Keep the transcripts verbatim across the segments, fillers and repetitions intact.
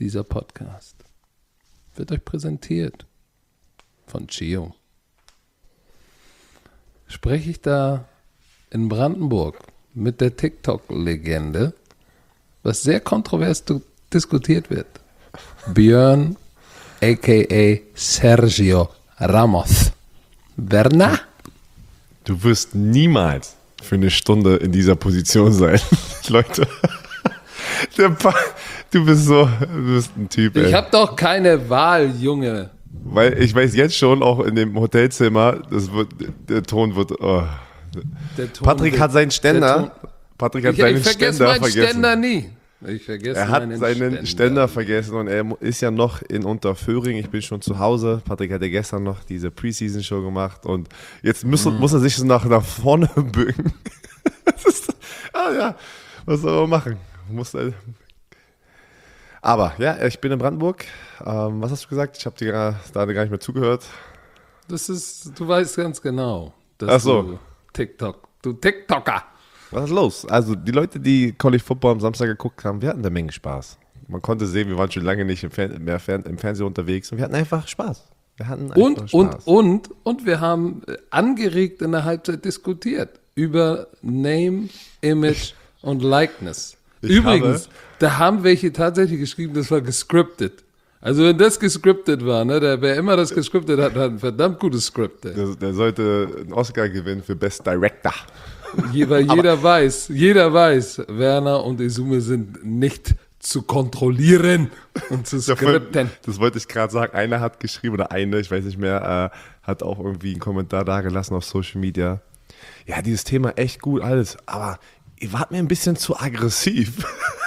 Dieser Podcast wird euch präsentiert von Chio. Spreche ich da in Brandenburg mit der TikTok-Legende, was sehr kontrovers du- diskutiert wird. Björn, a k a. Sergio Ramos. Werner? Du wirst niemals für eine Stunde in dieser Position sein, Leute. Der pa- du bist so, du bist ein Typ, ey. Ich habe doch keine Wahl, Junge. Weil ich weiß jetzt schon, auch in dem Hotelzimmer, das wird, der Ton wird, oh. Der Ton Patrick wird- hat seinen der Ständer, Ton- Patrick hat Ich, seinen ich vergesse Ständer meinen vergessen. Ständer nie. Ich vergesse Er hat meinen seinen Ständer. Ständer vergessen und er ist ja noch in Unterföhring. Ich bin schon zu Hause. Patrick hat ja gestern noch diese Preseason-Show gemacht und jetzt muss, Mhm. muss er sich nach, nach vorne bücken. Das ist, ah ja, was soll er machen? Muss er, aber ja, ich bin in Brandenburg. Ähm, was hast du gesagt? Ich habe dir gar, da gar nicht mehr zugehört. Das ist, du weißt ganz genau, dass Ach so. du TikTok, du TikToker. Was ist los? Also die Leute, die College Football am Samstag geguckt haben, wir hatten eine Menge Spaß. Man konnte sehen, wir waren schon lange nicht im, Fern- mehr Fern- im Fernsehen unterwegs und wir hatten einfach Spaß. Wir hatten einfach Und, Spaß. und, und, und wir haben äh, angeregt in der Halbzeit diskutiert über Name, Image und Likeness. Ich Übrigens, habe- da haben welche tatsächlich geschrieben, das war gescriptet. Also wenn das gescriptet war, ne, der, wer immer das gescriptet hat, hat ein verdammt gutes Skript. ey. Der, der sollte einen Oscar gewinnen für Best Director. Je- Weil jeder weiß, jeder weiß, Werner und Izume sind nicht zu kontrollieren und zu skripten. Das wollte ich gerade sagen. Einer hat geschrieben, oder eine, ich weiß nicht mehr, äh, hat auch irgendwie einen Kommentar da gelassen auf Social Media. Ja, dieses Thema echt gut, alles, aber ihr wart mir ein bisschen zu aggressiv.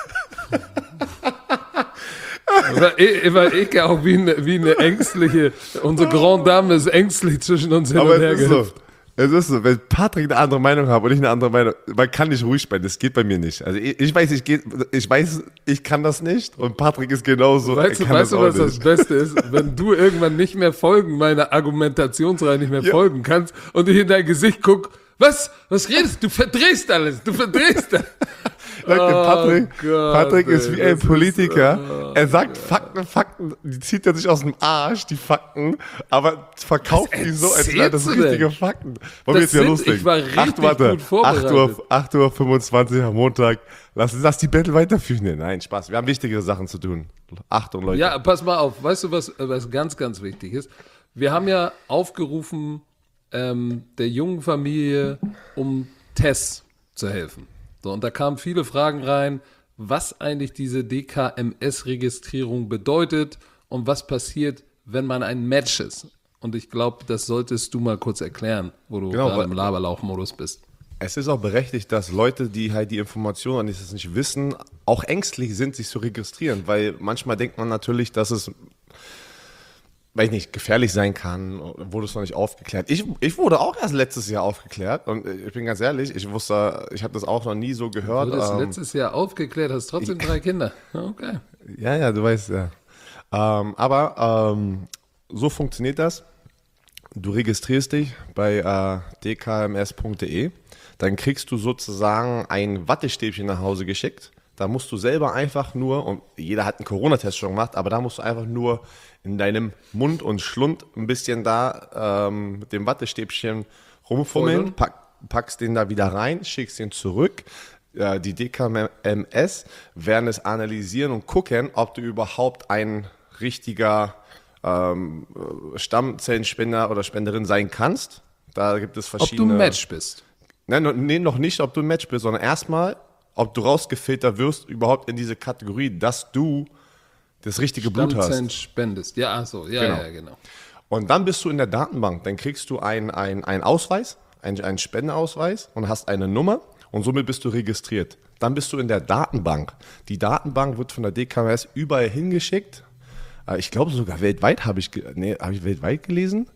Weil ich, weil ich auch wie eine, wie eine ängstliche, unsere Grande Dame ist ängstlich zwischen uns hin Aber und her es ist so. gehüpft. Es ist so, wenn Patrick eine andere Meinung hat und ich eine andere Meinung, man kann nicht ruhig sein, das geht bei mir nicht. Also ich, ich weiß, ich, geht, ich weiß, ich kann das nicht und Patrick ist genauso. Weißt du, er kann weißt du, auch was nicht. das Beste ist? Wenn du irgendwann nicht mehr folgen, meiner Argumentationsreihe nicht mehr Ja. folgen kannst und ich in dein Gesicht guck, was? Was redest du? Du verdrehst alles, du verdrehst alles. Leute, Patrick, Oh Gott, Patrick ist ey, wie ein das ist, Politiker. er sagt Fakten, Fakten, die zieht er sich aus dem Arsch, die Fakten, aber verkauft die so, als wären das erzählst du richtige denn? Fakten. Wollen Das wir jetzt wieder sind- loslegen? ich war richtig Acht, warte, gut vorbereitet. acht Uhr fünfundzwanzig am Montag. Lass, lass die Battle weiterführen. Nee, nein, Spaß. Wir haben wichtigere Sachen zu tun. Achtung, Leute. Ja, pass mal auf. Weißt du, was, was ganz, ganz wichtig ist? Wir haben ja aufgerufen, ähm, der jungen Familie, um Tess zu helfen. So, und da kamen viele Fragen rein, was eigentlich diese D K M S-Registrierung bedeutet und was passiert, wenn man ein Match ist. Und ich glaube, das solltest du mal kurz erklären, wo du Genau, gerade weil- im Laberlauchmodus bist. Es ist auch berechtigt, dass Leute, die halt die Informationen und das nicht wissen, auch ängstlich sind, sich zu registrieren, weil manchmal denkt man natürlich, dass es, weiß ich nicht, gefährlich sein kann, wurde es noch nicht aufgeklärt. Ich, ich wurde auch erst letztes Jahr aufgeklärt und ich bin ganz ehrlich, ich wusste, ich habe das auch noch nie so gehört. Du wurdest ähm, letztes Jahr aufgeklärt, hast trotzdem drei Kinder. Okay. Ja, ja, du weißt ja. Ähm, aber ähm, so funktioniert das. Du registrierst dich bei äh, d k m s punkt d e, dann kriegst du sozusagen ein Wattestäbchen nach Hause geschickt. Da musst du selber einfach nur, und jeder hat einen Corona-Test schon gemacht, aber da musst du einfach nur in deinem Mund und Schlund ein bisschen da ähm, mit dem Wattestäbchen rumfummeln, Fummeln. pack, packst den da wieder rein, schickst ihn zurück. Äh, die D K M S werden es analysieren und gucken, ob du überhaupt ein richtiger ähm, Stammzellenspender oder Spenderin sein kannst. Da gibt es Ob verschiedene... du ein Match bist. Nein, no- nee, noch nicht, ob du ein Match bist, sondern erstmal, ob du rausgefiltert wirst überhaupt in diese Kategorie, dass du das richtige Blut Stammzellen hast. spendest. Ja, ach so, ja, Genau. ja, genau. Und dann bist du in der Datenbank. Dann kriegst du einen ein Ausweis, einen, einen Spendeausweis und hast eine Nummer und somit bist du registriert. Dann bist du in der Datenbank. Die Datenbank wird von der D K M S überall hingeschickt. Äh, Ich glaube sogar weltweit habe ich, ge- nee, habe ich weltweit gelesen.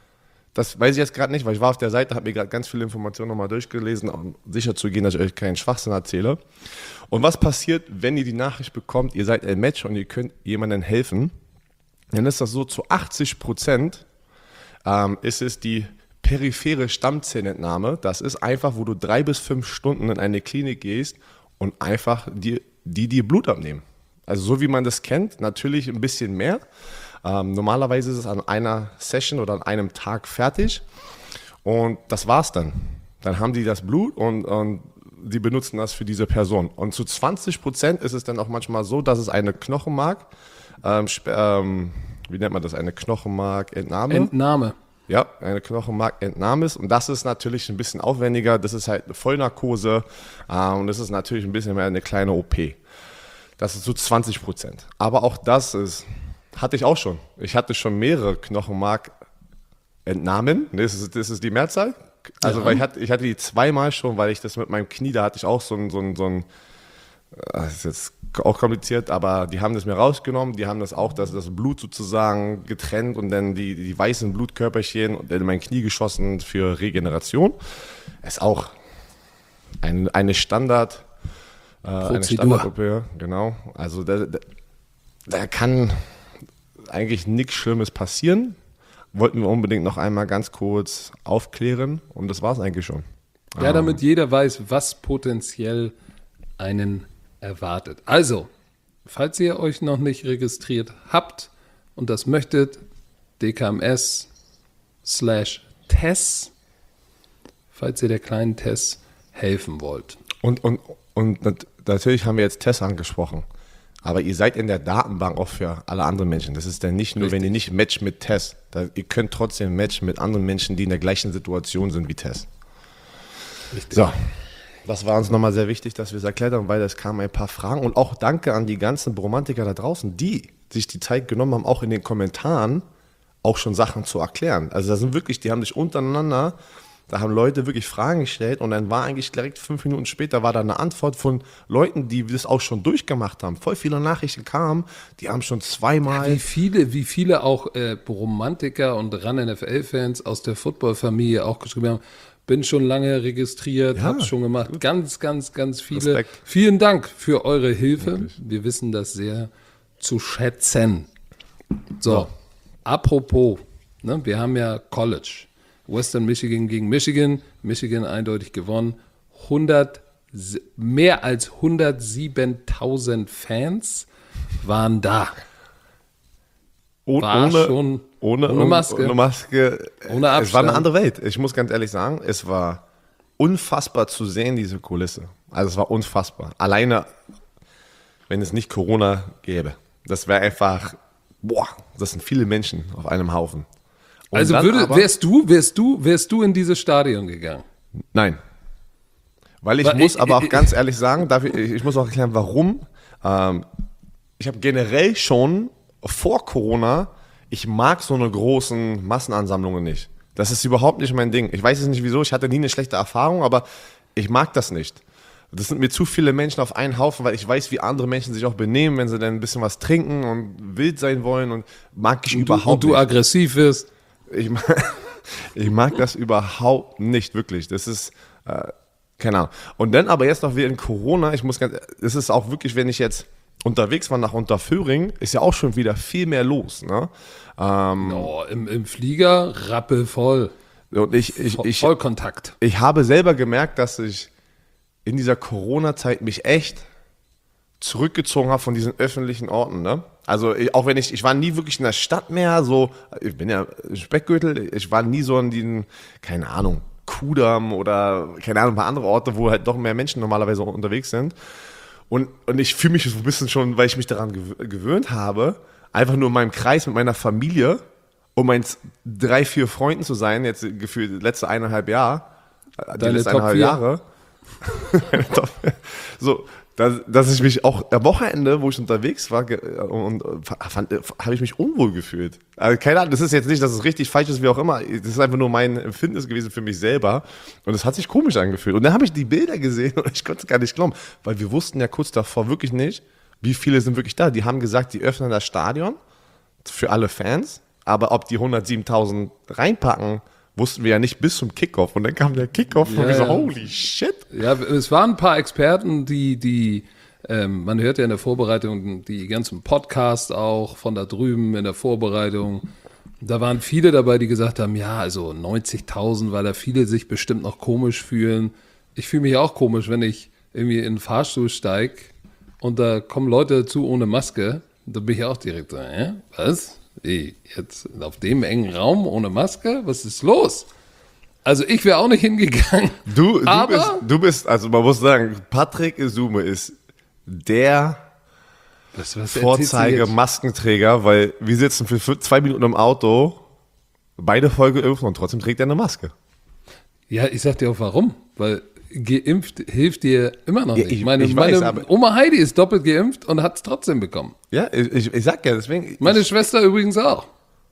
Das weiß ich jetzt gerade nicht, weil ich war auf der Seite, habe mir gerade ganz viele Informationen nochmal durchgelesen, um sicher zu gehen, dass ich euch keinen Schwachsinn erzähle. Und was passiert, wenn ihr die Nachricht bekommt, ihr seid ein Match und ihr könnt jemandem helfen? Dann ist das so, zu achtzig Prozent ähm, ist es die periphere Stammzellentnahme. Das ist einfach, wo du drei bis fünf Stunden in eine Klinik gehst und einfach die, die dir Blut abnehmen. Also so wie man das kennt, natürlich ein bisschen mehr. Ähm, normalerweise ist es an einer Session oder an einem Tag fertig und das war's dann. Dann haben die das Blut und, und die benutzen das für diese Person. Und zu zwanzig Prozent ist es dann auch manchmal so, dass es eine Knochenmark, ähm, ähm, wie nennt man das, eine Knochenmarkentnahme? Entnahme. Ja, eine Knochenmarkentnahme ist. Und das ist natürlich ein bisschen aufwendiger. Das ist halt eine Vollnarkose äh, und das ist natürlich ein bisschen mehr eine kleine O P. Das ist so zwanzig Prozent. Aber auch das ist, hatte ich auch schon. Ich hatte schon mehrere Knochenmarkentnahmen. Das ist, das ist die Mehrzahl. Also, ja. weil ich hatte, ich hatte die zweimal schon, weil ich das mit meinem Knie, da hatte ich auch so ein, so ein, so ein das ist jetzt auch kompliziert, aber die haben das mir rausgenommen, die haben das auch, das, das Blut sozusagen getrennt und dann die, die weißen Blutkörperchen in mein Knie geschossen für Regeneration. Ist auch ein, eine Standard, äh, eine Standard-O P, genau. Also da, da, da kann eigentlich nichts Schlimmes passieren. Wollten wir unbedingt noch einmal ganz kurz aufklären und das war es eigentlich schon. Ja, damit jeder weiß, was potenziell einen erwartet. Also, falls ihr euch noch nicht registriert habt und das möchtet, D K M S slash Tess, falls ihr der kleinen Tess helfen wollt. Und, und, und natürlich haben wir jetzt Tess angesprochen. Aber ihr seid in der Datenbank auch für alle anderen Menschen. Das ist dann nicht nur, Richtig. Wenn ihr nicht matcht mit Tess. Da, ihr könnt trotzdem matchen mit anderen Menschen, die in der gleichen Situation sind wie Tess. Richtig. So, das war uns nochmal sehr wichtig, dass wir es erklärt haben, weil es kamen ein paar Fragen. Und auch danke an die ganzen Bromantiker da draußen, die sich die Zeit genommen haben, auch in den Kommentaren auch schon Sachen zu erklären. Also da sind wirklich, die haben sich untereinander... Da haben Leute wirklich Fragen gestellt und dann war eigentlich direkt fünf Minuten später war da eine Antwort von Leuten, die das auch schon durchgemacht haben. Voll viele Nachrichten kamen, die haben schon zweimal... Ja, wie viele, wie viele auch äh, Romantiker und Run-N F L-Fans aus der Football-Familie auch geschrieben haben, bin schon lange registriert, ja, hab's schon gemacht. Gut. Ganz, ganz, ganz viele. Respekt. Vielen Dank für eure Hilfe. Wirklich. Wir wissen das sehr zu schätzen. So, ja. Apropos, ne, wir haben ja College. Western Michigan gegen Michigan. Michigan eindeutig gewonnen. hundert, mehr als hundertsiebentausend Fans waren da. Und war ohne, schon ohne, ohne Maske. Ohne Maske. Ohne Abstand. Es war eine andere Welt. Ich muss ganz ehrlich sagen, es war unfassbar zu sehen, diese Kulisse. Also es war unfassbar. Alleine, wenn es nicht Corona gäbe. Das wäre einfach, boah, das sind viele Menschen auf einem Haufen. Und also würde, aber, wärst du, wärst du, wärst du in dieses Stadion gegangen? Nein. Weil ich Weil muss ich, aber auch ich, ganz ehrlich sagen, darf ich, ich muss auch erklären, warum. Ähm, ich habe generell schon vor Corona, ich mag so eine großen Massenansammlungen nicht. Das ist überhaupt nicht mein Ding. Ich weiß jetzt nicht wieso, ich hatte nie eine schlechte Erfahrung, aber ich mag das nicht. Das sind mir zu viele Menschen auf einen Haufen, weil ich weiß, wie andere Menschen sich auch benehmen, wenn sie dann ein bisschen was trinken und wild sein wollen und mag ich und überhaupt du, und du nicht. aggressiv wirst. Ich mag, ich mag das überhaupt nicht, wirklich. Das ist, äh, keine Ahnung. Und dann aber jetzt noch während Corona, ich muss ganz, es ist auch wirklich, wenn ich jetzt unterwegs war nach Unterföhring, ist ja auch schon wieder viel mehr los. Ne? Ähm, oh, im, im Flieger rappelvoll. Und ich, ich, ich, Vollkontakt. Ich habe selber gemerkt, dass ich in dieser Corona-Zeit mich echt zurückgezogen habe von diesen öffentlichen Orten, ne? Also ich, auch wenn ich, ich war nie wirklich in der Stadt mehr, so, ich bin ja Speckgürtel, ich war nie so in diesen, keine Ahnung, Kudamm oder, keine Ahnung, ein paar andere Orte, wo halt doch mehr Menschen normalerweise unterwegs sind. Und, und ich fühle mich so ein bisschen schon, weil ich mich daran gewöhnt habe, einfach nur in meinem Kreis mit meiner Familie, um meinen drei, vier Freunden zu sein, jetzt gefühlt letzte eineinhalb Jahre, die letzten eineinhalb Jahre. So, dass, dass ich mich auch am Wochenende, wo ich unterwegs war, und habe ich mich unwohl gefühlt. Also keine Ahnung, das ist jetzt nicht, dass es richtig falsch ist, wie auch immer. Das ist einfach nur mein Empfinden gewesen für mich selber. Und es hat sich komisch angefühlt. Und dann habe ich die Bilder gesehen und ich konnte es gar nicht glauben, weil wir wussten ja kurz davor wirklich nicht, wie viele sind wirklich da. Die haben gesagt, die öffnen das Stadion für alle Fans, aber ob die hundertsiebentausend reinpacken, wussten wir ja nicht bis zum Kickoff. Und dann kam der Kickoff ja, und wir so, ja. holy shit. Ja, es waren ein paar Experten, die, die ähm, man hört ja in der Vorbereitung die ganzen Podcasts auch von da drüben in der Vorbereitung. Da waren viele dabei, die gesagt haben, ja, also neunzigtausend, weil da viele sich bestimmt noch komisch fühlen. Ich fühle mich auch komisch, wenn ich irgendwie in den Fahrstuhl steige und da kommen Leute dazu ohne Maske, da bin ich auch direkt so, hä? Was? Wie, jetzt auf dem engen Raum ohne Maske? Was ist los? Also ich wäre auch nicht hingegangen. Du, du, aber bist, du bist, also man muss sagen, Patrick Isume ist der was, was Vorzeige-Maskenträger, weil wir sitzen für, für zwei Minuten im Auto, beide voll geimpft und trotzdem trägt er eine Maske. Ja, ich sag dir auch warum, weil geimpft hilft dir immer noch Ja, nicht. ich- meine ich meine weiß, aber- Oma Heidi ist doppelt geimpft und hat es trotzdem bekommen. Ja, ich, ich, ich sag ja, deswegen. Meine ich, Schwester übrigens auch.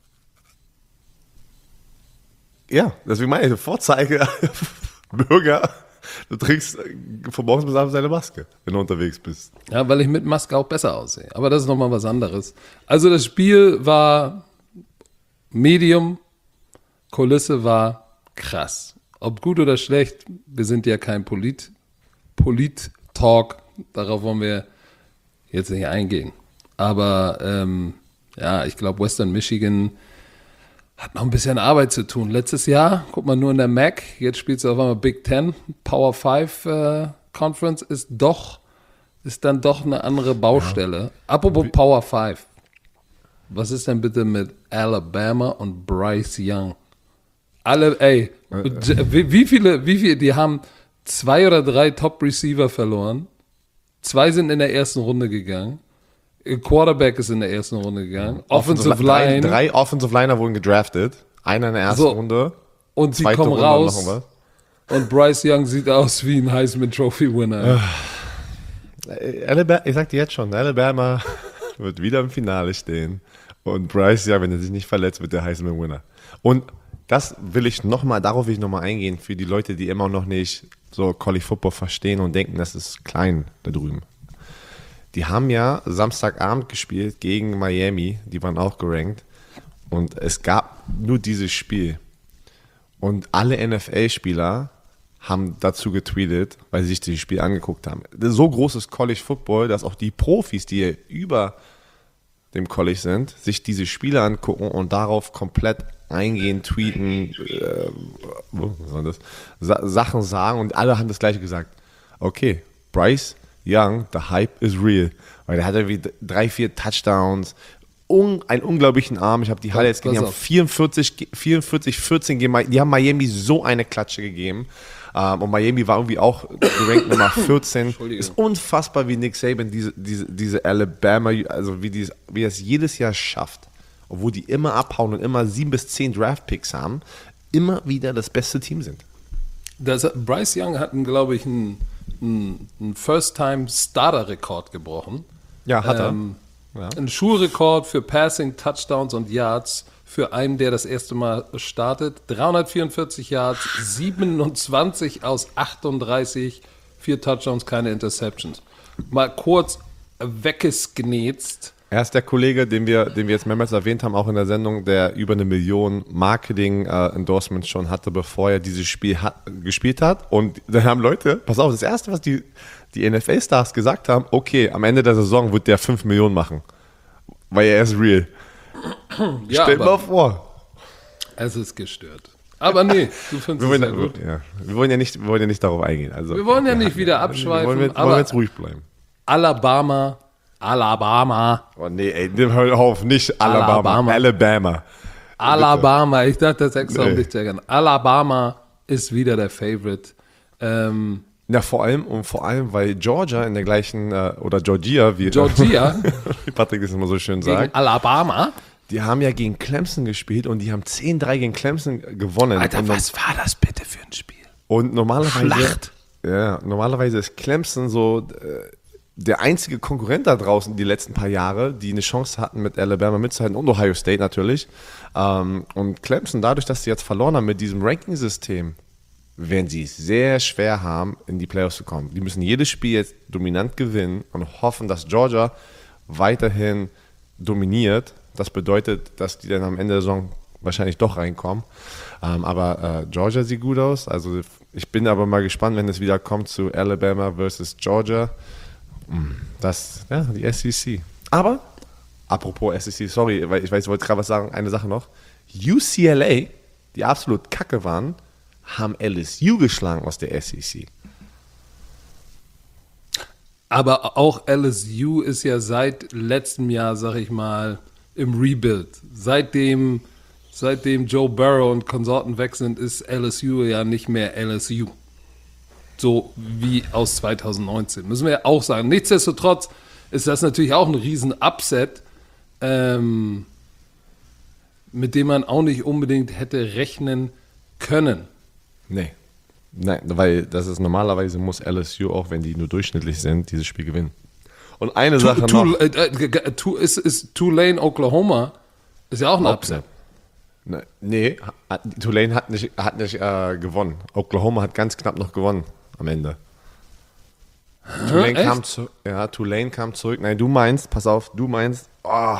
Ja, deswegen meine ich, Vorzeige Bürger, du trägst von morgens bis abends deine Maske, wenn du unterwegs bist. Ja, weil ich mit Maske auch besser aussehe. Aber das ist nochmal was anderes. Also das Spiel war Medium, Kulisse war krass. Ob gut oder schlecht, wir sind ja kein Polit, Polit-Talk, darauf wollen wir jetzt nicht eingehen. Aber ähm, ja, ich glaube, Western Michigan hat noch ein bisschen Arbeit zu tun. Letztes Jahr, guck mal, nur in der M A C, jetzt spielt sie auf einmal Big Ten, Power Five äh, Conference ist doch, ist dann doch eine andere Baustelle. Ja. Apropos Power Five, was ist denn bitte mit Alabama und Bryce Young? Alle, ey, wie, wie viele, wie viele, die haben zwei oder drei Top-Receiver verloren, zwei sind in der ersten Runde gegangen, Quarterback ist in der ersten Runde gegangen, Offensive, Offensive Line. Drei, drei Offensive Liner wurden gedraftet, einer in der ersten so, Runde. Und sie kommen Runde raus und Bryce Young sieht aus wie ein Heisman-Trophy-Winner. Alabama, ich sag dir jetzt schon, Alabama wird wieder im Finale stehen und Bryce Young, wenn er sich nicht verletzt, wird der Heisman-Winner. Und das will ich nochmal, darauf will ich nochmal eingehen, für die Leute, die immer noch nicht so College Football verstehen und denken, das ist klein da drüben. Die haben ja Samstagabend gespielt gegen Miami, die waren auch gerankt. Und es gab nur dieses Spiel. Und alle N F L-Spieler haben dazu getweetet, weil sie sich dieses Spiel angeguckt haben. So groß ist College Football, dass auch die Profis, die über dem College sind, sich diese Spiele angucken und darauf komplett eingehen, tweeten, äh, was war das? Sa- Sachen sagen und alle haben das Gleiche gesagt. Okay, Bryce Young, the hype is real. Weil der hatte wie drei, vier Touchdowns, un, einen unglaublichen Arm. Ich habe die Halle jetzt gesehen, die haben vierundvierzig, vierundvierzig, vierzehn gegeben. Die haben Miami so eine Klatsche gegeben. Um, und Miami war irgendwie auch gerankt Nummer vierzehn. Ist unfassbar, wie Nick Saban diese, diese, diese Alabama, also wie, dies, wie er es jedes Jahr schafft, obwohl die immer abhauen und immer sieben bis zehn Draft-Picks haben, immer wieder das beste Team sind. Das, Bryce Young hat, glaube ich, einen, einen First-Time-Starter-Rekord gebrochen. Ja, hat er. Ähm, ja. Ein Schulrekord für Passing, Touchdowns und Yards für einen, der das erste Mal startet. dreihundertvierundvierzig Yards, siebenundzwanzig aus achtunddreißig, vier Touchdowns, keine Interceptions. Mal kurz weggesgnetzt. Er ist der Kollege, den wir, den wir jetzt mehrmals erwähnt haben, auch in der Sendung, der über eine Million Marketing-Endorsements äh, schon hatte, bevor er dieses Spiel hat, gespielt hat. Und dann haben Leute, pass auf, das Erste, was die, die N F L-Stars gesagt haben, okay, am Ende der Saison wird der fünf Millionen machen, weil er ist real. Ja, Stell dir mal vor. Es ist gestört. Aber nee, du findest wir es wollen, ja gut. Ja, wir, wollen ja nicht, wir wollen ja nicht darauf eingehen. Also, Wir wollen ja nicht ja, wieder abschweifen, wollen wir, aber wollen wir jetzt ruhig bleiben. Alabama, Alabama, Oh nee, ey, hör auf, nicht Alabama, Alabama. Alabama. Alabama, ich dachte das extra, um Nee. dich zu ärgern. Alabama ist wieder der Favorite. Ähm, Ja, vor allem, und vor allem, weil Georgia in der gleichen, äh, oder Georgia, wie, Georgia wie Patrick das immer so schön gegen sagt, Alabama. die haben ja gegen Clemson gespielt und die haben zehn drei gegen Clemson gewonnen. Alter, und, was war das bitte für ein Spiel? und normalerweise, Schlacht. Ja, normalerweise ist Clemson so äh, der einzige Konkurrent da draußen die letzten paar Jahre, die eine Chance hatten, mit Alabama mitzuhalten und Ohio State natürlich. Ähm, und Clemson, dadurch, dass sie jetzt verloren haben mit diesem Ranking-System, werden sie es sehr schwer haben, in die Playoffs zu kommen. Die müssen jedes Spiel jetzt dominant gewinnen und hoffen, dass Georgia weiterhin dominiert. Das bedeutet, dass die dann am Ende der Saison wahrscheinlich doch reinkommen. Ähm, aber äh, Georgia sieht gut aus. Also ich bin aber mal gespannt, wenn es wieder kommt zu Alabama versus Georgia. Das, ja, die S E C. Aber, apropos S E C, sorry, weil ich weiß, ich wollte gerade was sagen, eine Sache noch. U C L A, die absolut kacke waren, haben L S U geschlagen aus der S E C. Aber auch L S U ist ja seit letztem Jahr, sag ich mal, im Rebuild. Seitdem, seitdem Joe Burrow und Konsorten weg sind, ist L S U ja nicht mehr L S U. So wie aus zwanzig neunzehn. Müssen wir ja auch sagen. Nichtsdestotrotz ist das natürlich auch ein riesen Upset, ähm, mit dem man auch nicht unbedingt hätte rechnen können. Nee. Nein, weil das ist normalerweise muss L S U, auch wenn die nur durchschnittlich sind, dieses Spiel gewinnen. Und eine Sache Tu, noch. äh, äh, tu, ist, ist Tulane, Oklahoma, ist ja auch ein Upset. Ne, nee, hat- Tulane hat nicht, hat nicht äh, gewonnen. Oklahoma hat ganz knapp noch gewonnen am Ende. Tulane echt? kam, zu, ja, Tulane kam zurück. Nein, du meinst, pass auf, du meinst, oh,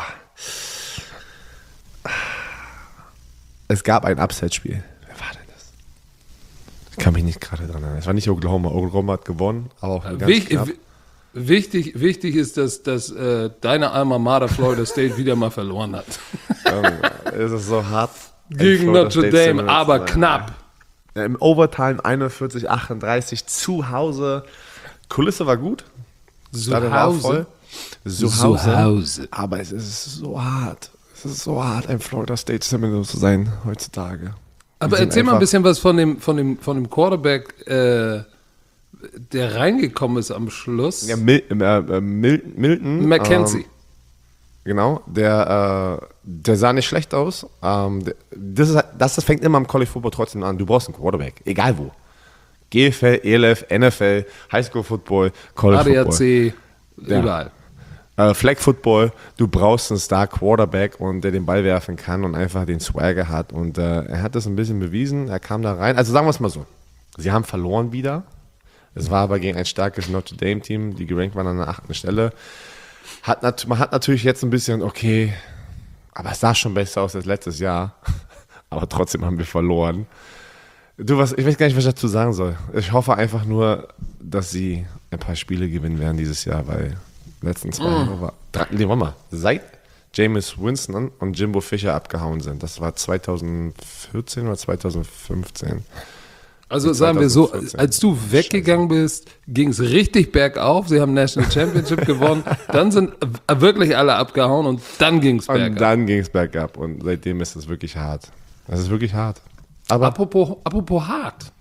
es gab ein Upset-Spiel. Wer war denn das? Ich kann mich nicht gerade dran erinnern. Es war nicht Oklahoma. Oklahoma hat gewonnen, aber auch ganz Wich, knapp. w- wichtig, wichtig ist, dass, dass äh, deine Alma Mater Florida State wieder mal verloren hat. Es ist so hart. Gegen Florida Notre State Dame, Seminoles aber zu sein. knapp. Ja, im Overtime einundvierzig achtunddreißig zu Hause. Kulisse war gut. Stadion war Hause. voll. Zu Zu Hause. Hause. Aber es ist so hart. Es ist so hart, ein Florida State Seminole zu sein heutzutage. Aber Die sind erzähl mal ein einfach- bisschen was von dem, von dem, von dem Quarterback, äh, der reingekommen ist am Schluss. Ja, Mil äh, äh, Mil Milton. Mackenzie. Ähm, genau, der, äh, der sah nicht schlecht aus. Ähm, der, das, ist, halt- das, das fängt immer im College Football trotzdem an. Du brauchst einen Quarterback, egal wo. G F L, E L F, N F L, Highschool Football, College A D A Football. C, Ja. überall. Äh, Flag Football, du brauchst einen Star Quarterback und der den Ball werfen kann und einfach den Swagger hat. Und äh, er hat das ein bisschen bewiesen. Er kam da rein. Also sagen wir es mal so: Sie haben verloren wieder. Es war aber gegen ein starkes Notre Dame Team, die gerankt waren an der achten Stelle. Hat nat- man hat natürlich jetzt ein bisschen, okay, aber es sah schon besser aus als letztes Jahr. Aber trotzdem haben wir verloren. Du, was, ich weiß gar nicht, was ich dazu sagen soll. Ich hoffe einfach nur, dass sie ein paar Spiele gewinnen werden dieses Jahr, weil die letzten zwei Jahre war. Drei, nee, warte mal. Seit Jameis Winston und Jimbo Fisher abgehauen sind. Das war zweitausendvierzehn oder zweitausendfünfzehn. Also sagen wir so, zweitausendvierzehn. als du weggegangen bist, ging es richtig bergauf. Sie haben National Championship gewonnen. Dann sind äh, wirklich alle abgehauen und dann ging es Und bergab. dann ging es bergab und seitdem ist es wirklich hart. Das ist wirklich hart. Aber Apropos, apropos hart.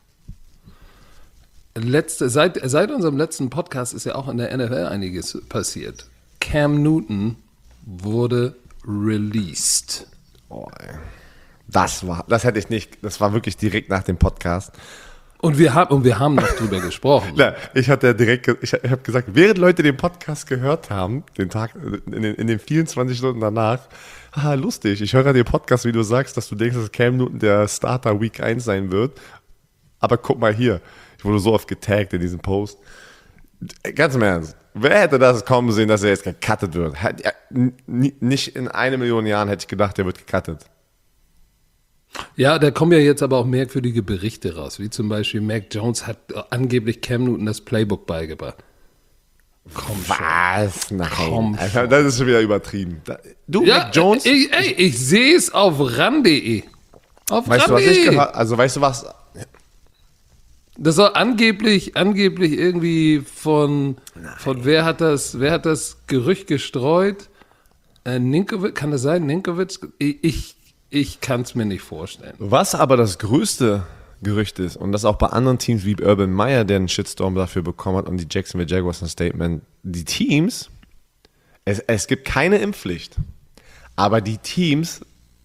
Letzte, seit, seit unserem letzten Podcast ist ja auch in der N F L einiges passiert. Cam Newton wurde released. oh, ey. das war, das hätte ich nicht, das war wirklich direkt nach dem Podcast. Und wir haben, und wir haben noch drüber gesprochen. Na, ich hatte ja direkt, ge- ich, ich habe gesagt, während Leute den Podcast gehört haben, den Tag, in den, in den vierundzwanzig Stunden danach, ah, lustig, ich höre den Podcast, wie du sagst, dass du denkst, dass Cam Newton der Starter Week eins sein wird. Aber guck mal hier, ich wurde so oft getaggt in diesem Post. Ganz im Ernst, wer hätte das kommen sehen, dass er jetzt gecuttet wird? Hat, ja, n- n- nicht in eine Million Jahren hätte ich gedacht, der wird gecuttet. Ja, da kommen ja jetzt aber auch merkwürdige Berichte raus, wie zum Beispiel Mac Jones hat angeblich Cam Newton das Playbook beigebracht. Komm schon. Was? Nein. Komm Alter, schon. das ist schon wieder übertrieben. Da, du, Ja, Mac Jones, ich, ey, ich sehe es auf ran punkt de. Auf weißt du, ran was punkt ich de. gehört Also, weißt du was? Das soll angeblich, angeblich irgendwie von, von wer hat das, wer hat das Gerücht gestreut? Äh, Ninkovic, kann das sein? Ninkovic? Ich, ich, ich kann es mir nicht vorstellen. Was aber das größte Gerücht ist, und das auch bei anderen Teams wie Urban Meyer, der einen Shitstorm dafür bekommen hat, und die Jacksonville Jaguars ein Statement, die Teams, es, es gibt keine Impfpflicht, aber die Teams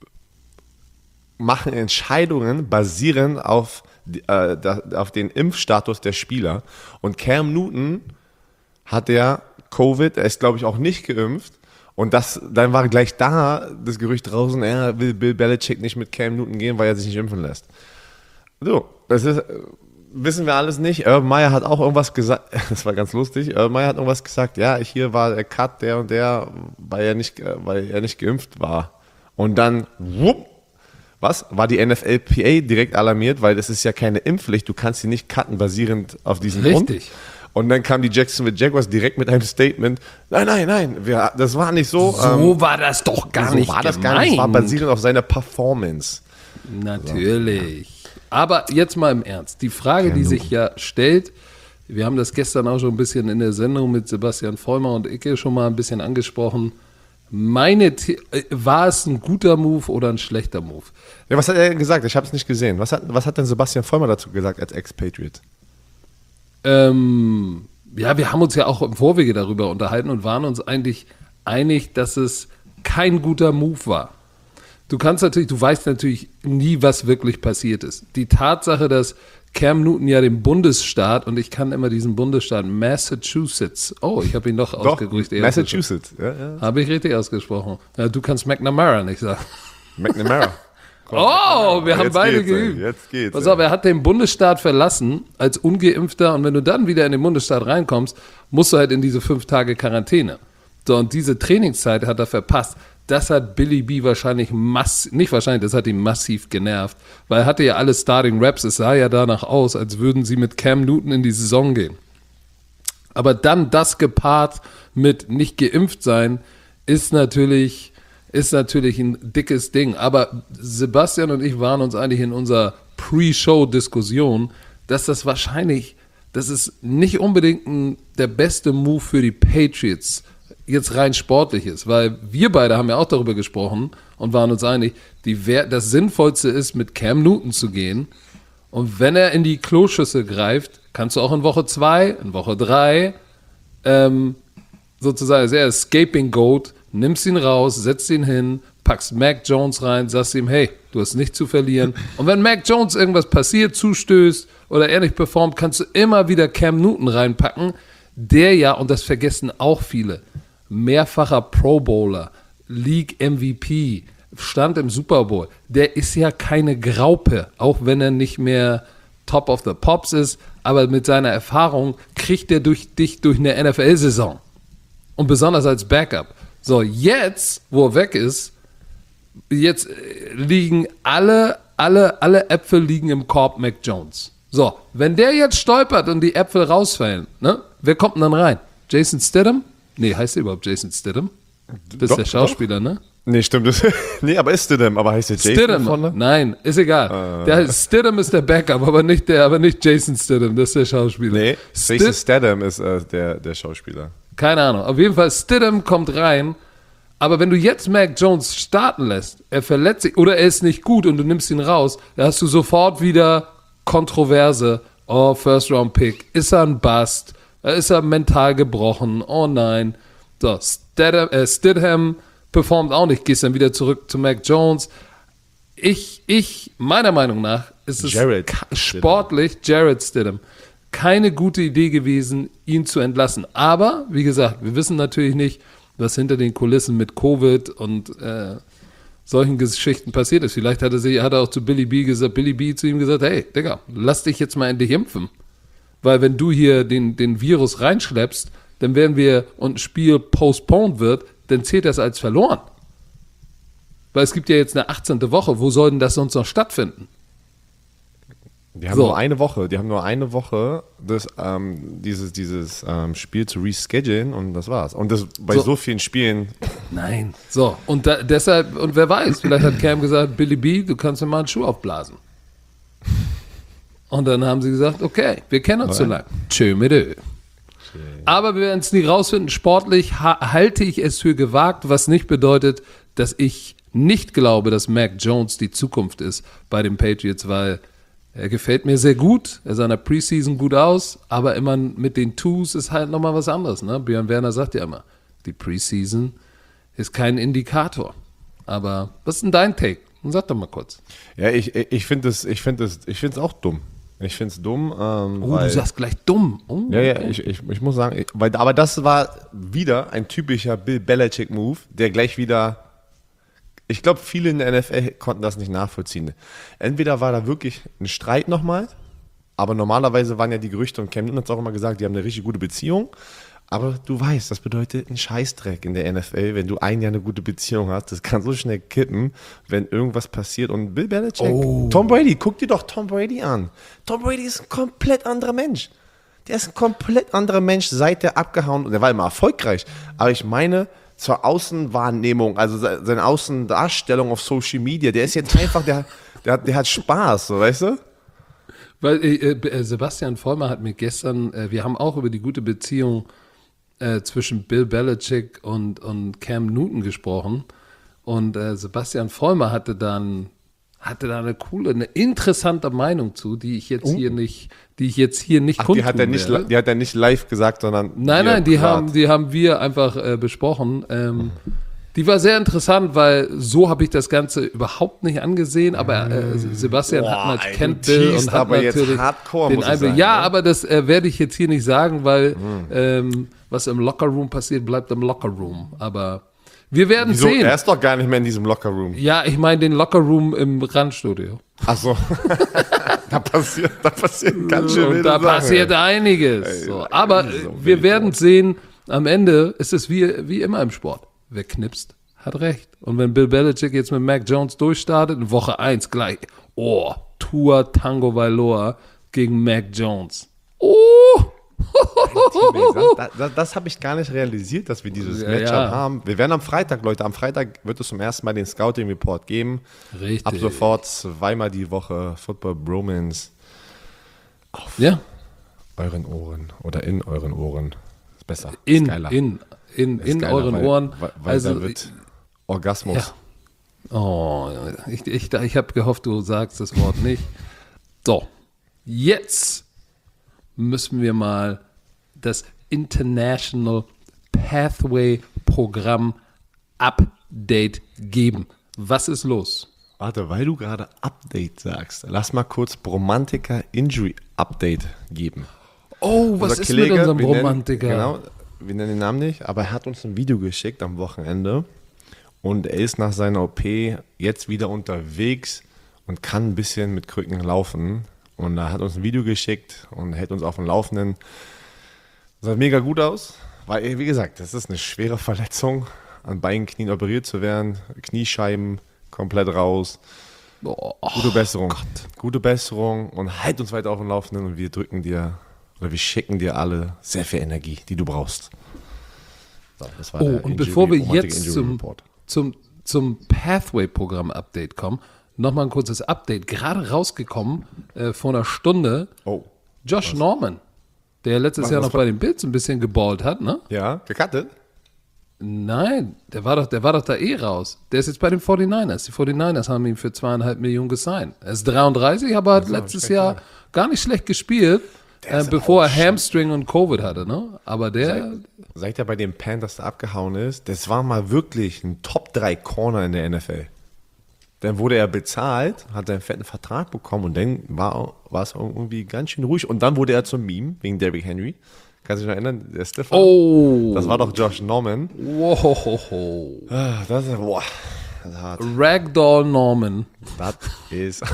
machen Entscheidungen basierend auf, die- äh, da, auf den Impfstatus der Spieler. Und Cam Newton hat ja Covid, er ist glaube ich auch nicht geimpft. Und das, dann war gleich da das Gerücht draußen, er will Bill Belichick nicht mit Cam Newton gehen, weil er sich nicht impfen lässt. So, das ist, äh, wissen wir alles nicht. Urban Meyer hat auch irgendwas gesagt, das war ganz lustig. Urban Meyer hat irgendwas gesagt, ja, hier war der Cut, der und der, weil er nicht, äh, weil er nicht geimpft war. Und dann, wupp, was? War die N F L P A direkt alarmiert, weil das ist ja keine Impfpflicht, du kannst sie nicht cutten, basierend auf diesem Grund. Richtig. Und dann kam die Jacksonville Jaguars direkt mit einem Statement, nein, nein, nein, wir, das war nicht so. So war das doch gar so nicht war das gemeint. gar nicht, das war basierend auf seiner Performance. Natürlich. Aber jetzt mal im Ernst. Die Frage, die sich ja stellt, wir haben das gestern auch schon ein bisschen in der Sendung mit Sebastian Vollmer und Icke schon mal ein bisschen angesprochen. Meine The- war es ein guter Move oder ein schlechter Move? Ja, was hat er gesagt? Ich habe es nicht gesehen. Was hat, was hat denn Sebastian Vollmer dazu gesagt als Ex-Patriot? Ähm, ja, wir haben uns ja auch im Vorwege darüber unterhalten und waren uns eigentlich einig, dass es kein guter Move war. Du kannst natürlich, du weißt natürlich nie, was wirklich passiert ist. Die Tatsache, dass Cam Newton ja den Bundesstaat, und ich kann immer diesen Bundesstaat Massachusetts, oh, ich habe ihn doch, doch ausgedrückt. Massachusetts, ja, ja. Habe ich richtig ausgesprochen. Ja, du kannst McNamara nicht sagen. McNamara. Komm, Oh, wir haben jetzt beide geht's, ey. geübt. Jetzt geht's. Pass ey. auf, er hat den Bundesstaat verlassen als Ungeimpfter und wenn du dann wieder in den Bundesstaat reinkommst, musst du halt in diese fünf Tage Quarantäne. So, und diese Trainingszeit hat er verpasst. Das hat Billy B wahrscheinlich massiv, nicht wahrscheinlich, das hat ihn massiv genervt, weil er hatte ja alle Starting Raps, es sah ja danach aus, als würden sie mit Cam Newton in die Saison gehen. Aber dann das gepaart mit nicht geimpft sein, ist natürlich, ist natürlich ein dickes Ding. Aber Sebastian und ich waren uns eigentlich in unserer Pre-Show-Diskussion, dass das wahrscheinlich, das ist nicht unbedingt ein, der beste Move für die Patriots jetzt rein sportlich ist, weil wir beide haben ja auch darüber gesprochen und waren uns einig, die, das Sinnvollste ist, mit Cam Newton zu gehen und wenn er in die Kloschüssel greift, kannst du auch in Woche zwei, in Woche drei ähm, sozusagen, sehr Escaping Goat, nimmst ihn raus, setzt ihn hin, packst Mac Jones rein, sagst ihm, hey, du hast nichts zu verlieren und wenn Mac Jones irgendwas passiert, zustößt oder er nicht performt, kannst du immer wieder Cam Newton reinpacken, der ja, und das vergessen auch viele, mehrfacher Pro Bowler, League M V P, stand im Super Bowl. Der ist ja keine Graupe, auch wenn er nicht mehr Top of the Pops ist, aber mit seiner Erfahrung kriegt er durch dich durch eine N F L-Saison. Und besonders als Backup. So, jetzt, wo er weg ist, jetzt liegen alle, alle, alle Äpfel liegen im Korb Mac Jones. So, wenn der jetzt stolpert und die Äpfel rausfallen, ne, wer kommt denn dann rein? Jason Statham? Nee, heißt der überhaupt Jason Statham? Das Doch, ist der Schauspieler, doch. ne? Nee, stimmt. Das, nee, aber ist Stidham, aber heißt der Jason Stidham, vorne? nein, ist egal. Äh. Der heißt, Stidham ist der Backup, aber nicht, der, aber nicht Jason Statham, das ist der Schauspieler. Nee, Stid- Jason Statham ist äh, der, der Schauspieler. Keine Ahnung. Auf jeden Fall, Stidham kommt rein, aber wenn du jetzt Mac Jones starten lässt, er verletzt sich oder er ist nicht gut und du nimmst ihn raus, da hast du sofort wieder Kontroverse. Oh, First-Round-Pick. Ist er ein Bust? Ist er mental gebrochen? Oh nein. So, Stidham, äh, Stidham performt auch nicht. Gehst dann wieder zurück zu Mac Jones. Ich, ich, meiner Meinung nach, ist es Jared ka- sportlich, Jared Stidham, keine gute Idee gewesen, ihn zu entlassen. Aber, wie gesagt, wir wissen natürlich nicht, was hinter den Kulissen mit Covid und äh, solchen Geschichten passiert ist. Vielleicht hat er, sich, hat er auch zu Billy B gesagt, Billy B zu ihm gesagt, hey, Digga, lass dich jetzt mal endlich impfen. Weil wenn du hier den, den Virus reinschleppst, dann werden wir und ein Spiel postponed wird, dann zählt das als verloren. Weil es gibt ja jetzt eine achtzehnte Woche, wo soll denn das sonst noch stattfinden? Die haben So. nur eine Woche, die haben nur eine Woche, das, ähm, dieses, dieses ähm, Spiel zu reschedulen und das war's. Und das bei So. so, vielen Spielen. Nein. So, und da, deshalb, und wer weiß, vielleicht hat Cam gesagt, Billy B, du kannst mir mal einen Schuh aufblasen. Und dann haben sie gesagt, okay, wir kennen uns so lange. Tschö mit Ö. Aber wir werden es nie rausfinden. Sportlich ha- halte ich es für gewagt, was nicht bedeutet, dass ich nicht glaube, dass Mac Jones die Zukunft ist bei den Patriots, weil er gefällt mir sehr gut. Er sah in der Preseason gut aus, aber immer mit den Twos ist halt nochmal was anderes. Ne? Björn Werner sagt ja immer, die Preseason ist kein Indikator. Aber was ist denn dein Take? Sag doch mal kurz. Ja, ich, ich finde es ich find es ich find's auch dumm. Ich finde es dumm. Ähm, Oh, weil, du sagst gleich dumm. Oh, Ja, ja, ich, ich, ich muss sagen, ich, weil, aber das war wieder ein typischer Bill Belichick-Move, der gleich wieder, ich glaube, viele in der N F L konnten das nicht nachvollziehen. Entweder war da wirklich ein Streit nochmal, aber normalerweise waren ja die Gerüchte, und Cam Newton hat es auch immer gesagt, die haben eine richtig gute Beziehung, aber du weißt, das bedeutet ein Scheißdreck in der N F L, wenn du ein Jahr eine gute Beziehung hast, das kann so schnell kippen, wenn irgendwas passiert. Und Bill Belichick, Oh. Tom Brady, guck dir doch Tom Brady an. Tom Brady ist ein komplett anderer Mensch. Der ist ein komplett anderer Mensch, seit der abgehauen, und der war immer erfolgreich, aber ich meine, zur Außenwahrnehmung, also se- seine Außendarstellung auf Social Media, der ist jetzt einfach, der, der, hat, der hat Spaß, so, weißt du? Weil äh, äh, Sebastian Vollmer hat mir gestern, äh, wir haben auch über die gute Beziehung äh, zwischen Bill Belichick und, und Cam Newton gesprochen. Und äh, Sebastian Vollmer hatte dann hatte da eine coole, eine interessante Meinung zu, die ich jetzt Oh. hier nicht, die ich jetzt hier nicht Ach, kundtun die hat er nicht, werde. li- die hat er nicht live gesagt, sondern Nein, hier nein, die privat. haben, die haben wir einfach äh, besprochen. Ähm, die war sehr interessant, weil so habe ich das Ganze überhaupt nicht angesehen, aber äh, Sebastian Boah, hat ey, kennt du Bill teast und hat aber jetzt natürlich hardcore, den muss ich Einblick. sagen, Ja, ne? aber das äh, werde ich jetzt hier nicht sagen, weil ähm, was im Lockerroom passiert, bleibt im Lockerroom. Aber wir werden Wieso? sehen. Er ist doch gar nicht mehr in diesem Lockerroom. Ja, ich meine den Lockerroom im Randstudio. Ach so. da passiert, da passiert ganz schön Und wilde da Sachen. passiert einiges. So. Aber äh, so wir wild, werden sehen, am Ende ist es wie, wie immer im Sport. Wer knipst, hat recht. Und wenn Bill Belichick jetzt mit Mac Jones durchstartet, in Woche eins gleich, oh, Tua Tango Vailoa gegen Mac Jones. Oh! Das, das, das habe ich gar nicht realisiert, dass wir dieses Ja, Matchup ja. haben. Wir werden am Freitag, Leute, am Freitag wird es zum ersten Mal den Scouting Report geben. Richtig. Ab sofort zweimal die Woche Football Bromance Ja, euren Ohren oder in euren Ohren. Ist besser. in, ist geiler. in, in, Ist in geiler, euren weil, Ohren. Weil, weil also, da wird Orgasmus. ja. Oh, ich, ich, ich habe gehofft, du sagst das Wort nicht. So, jetzt müssen wir mal das International Pathway Programm Update geben. Was ist los? Warte, weil du gerade Update sagst, lass mal kurz Bromantiker Injury Update geben. Oh, was Unser ist Kollege, mit unserem wir nennen- Romantiker? Genau, wir nennen den Namen nicht, aber er hat uns ein Video geschickt am Wochenende und er ist nach seiner O P jetzt wieder unterwegs und kann ein bisschen mit Krücken laufen. Und er hat uns ein Video geschickt und hält uns auf dem Laufenden. Sah mega gut aus, weil, wie gesagt, das ist eine schwere Verletzung, an beiden Knien operiert zu werden, Kniescheiben komplett raus. Oh, Gute Besserung. Gute Besserung und halt uns weiter auf dem Laufenden und wir drücken dir oder wir schicken dir alle sehr viel Energie, die du brauchst. So, das war oh der und Injury- bevor wir Romantic jetzt Injury zum, Report. zum, zum Pathway-Programm-Update kommen, nochmal ein kurzes Update. Gerade rausgekommen, äh, vor einer Stunde, Oh. Josh Norman, der letztes Was- Jahr was noch war- bei den Bills ein bisschen geballt hat, ne? Ja, gecuttet? Nein, der war doch, der war doch da eh raus. Der ist jetzt bei den forty-niners. Die forty-niners haben ihn für zweieinhalb Millionen gesigned. Er ist dreiunddreißig, aber hat letztes schlecht, Jahr ja. gar nicht schlecht gespielt, äh, ist bevor auch er Hamstring und Covid hatte, ne? Aber der, Seit er bei den Panthers da abgehauen ist, das war mal wirklich ein Top drei Corner in der N F L. Dann wurde er bezahlt, hat einen fetten Vertrag bekommen und dann war, war es irgendwie ganz schön ruhig. Und dann wurde er zum Meme wegen Derrick Henry. Kannst du dich noch erinnern? Der Stiffer. oh, Das war doch Josh Norman. wow, Ah, Das ist, boah, das ist hart. Ragdoll Norman. Das ist,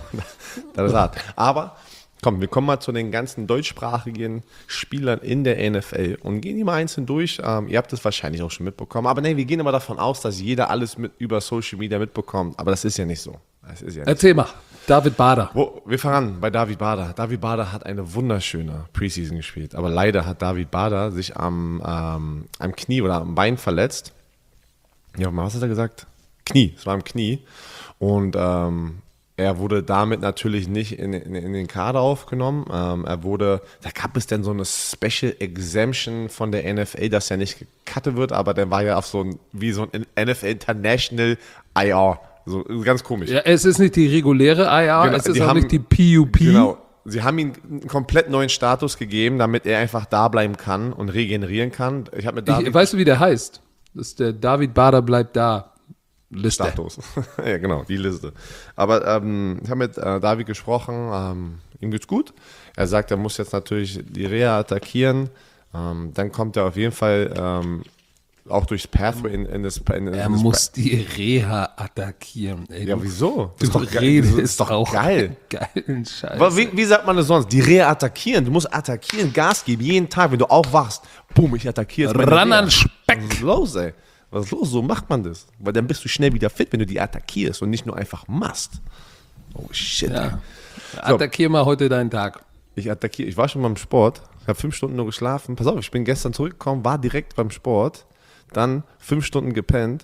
das ist hart. Aber komm, wir kommen mal zu den ganzen deutschsprachigen Spielern in der N F L und gehen die mal einzeln durch. Ähm, ihr habt es wahrscheinlich auch schon mitbekommen. Aber nein, wir gehen immer davon aus, dass jeder alles mit über Social Media mitbekommt. Aber das ist ja nicht so. Das ist ja nicht Erzähl mal, David Bader. Wo, wir fangen an bei David Bader. David Bader hat eine wunderschöne Preseason gespielt. Aber leider hat David Bader sich am, ähm, am Knie oder am Bein verletzt. Ja, was hat er gesagt? Knie, es war am Knie. Und ähm, er wurde damit natürlich nicht in, in, in den Kader aufgenommen. Ähm, er wurde, da gab es dann so eine Special Exemption von der N F L, dass er nicht gecuttet wird, aber der war ja auf so ein, wie so ein N F L International I R. So, ganz komisch. Ja, es ist nicht die reguläre I R, Genau, es ist die auch haben- nicht die P U P. Genau. Sie haben ihm einen komplett neuen Status gegeben, damit er einfach da bleiben kann und regenerieren kann. Ich habe mit David Ich, weißt du, wie der heißt? Das ist der David Bader bleibt da. Liste. Status. Ja, genau, die Liste. Aber ähm, ich habe mit äh, David gesprochen, ähm, ihm geht's gut. Er sagt, er muss jetzt natürlich die Reha attackieren. Ähm, dann kommt er auf jeden Fall ähm, auch durchs Pathway in, in das in, in Er das muss die Reha attackieren. Ey, Ja, du- wieso? Du Das ist doch geil. redest Das ist doch auch geil. Geilen Scheiß. Aber wie, wie sagt man das sonst? Die Reha attackieren. Du musst attackieren, Gas geben, jeden Tag, wenn du aufwachst. Boom, ich attackiere jetzt meine Ran Reha. an Speck. Was ist los, ey? Was ist los? So macht man das. Weil dann bist du schnell wieder fit, wenn du die attackierst und nicht nur einfach machst. Oh shit. ey. Ja. Attackier mal heute deinen Tag. Ich attackiere. Ich war schon beim Sport. Ich habe fünf Stunden nur geschlafen. Pass auf, ich bin gestern zurückgekommen, war direkt beim Sport. Dann fünf Stunden gepennt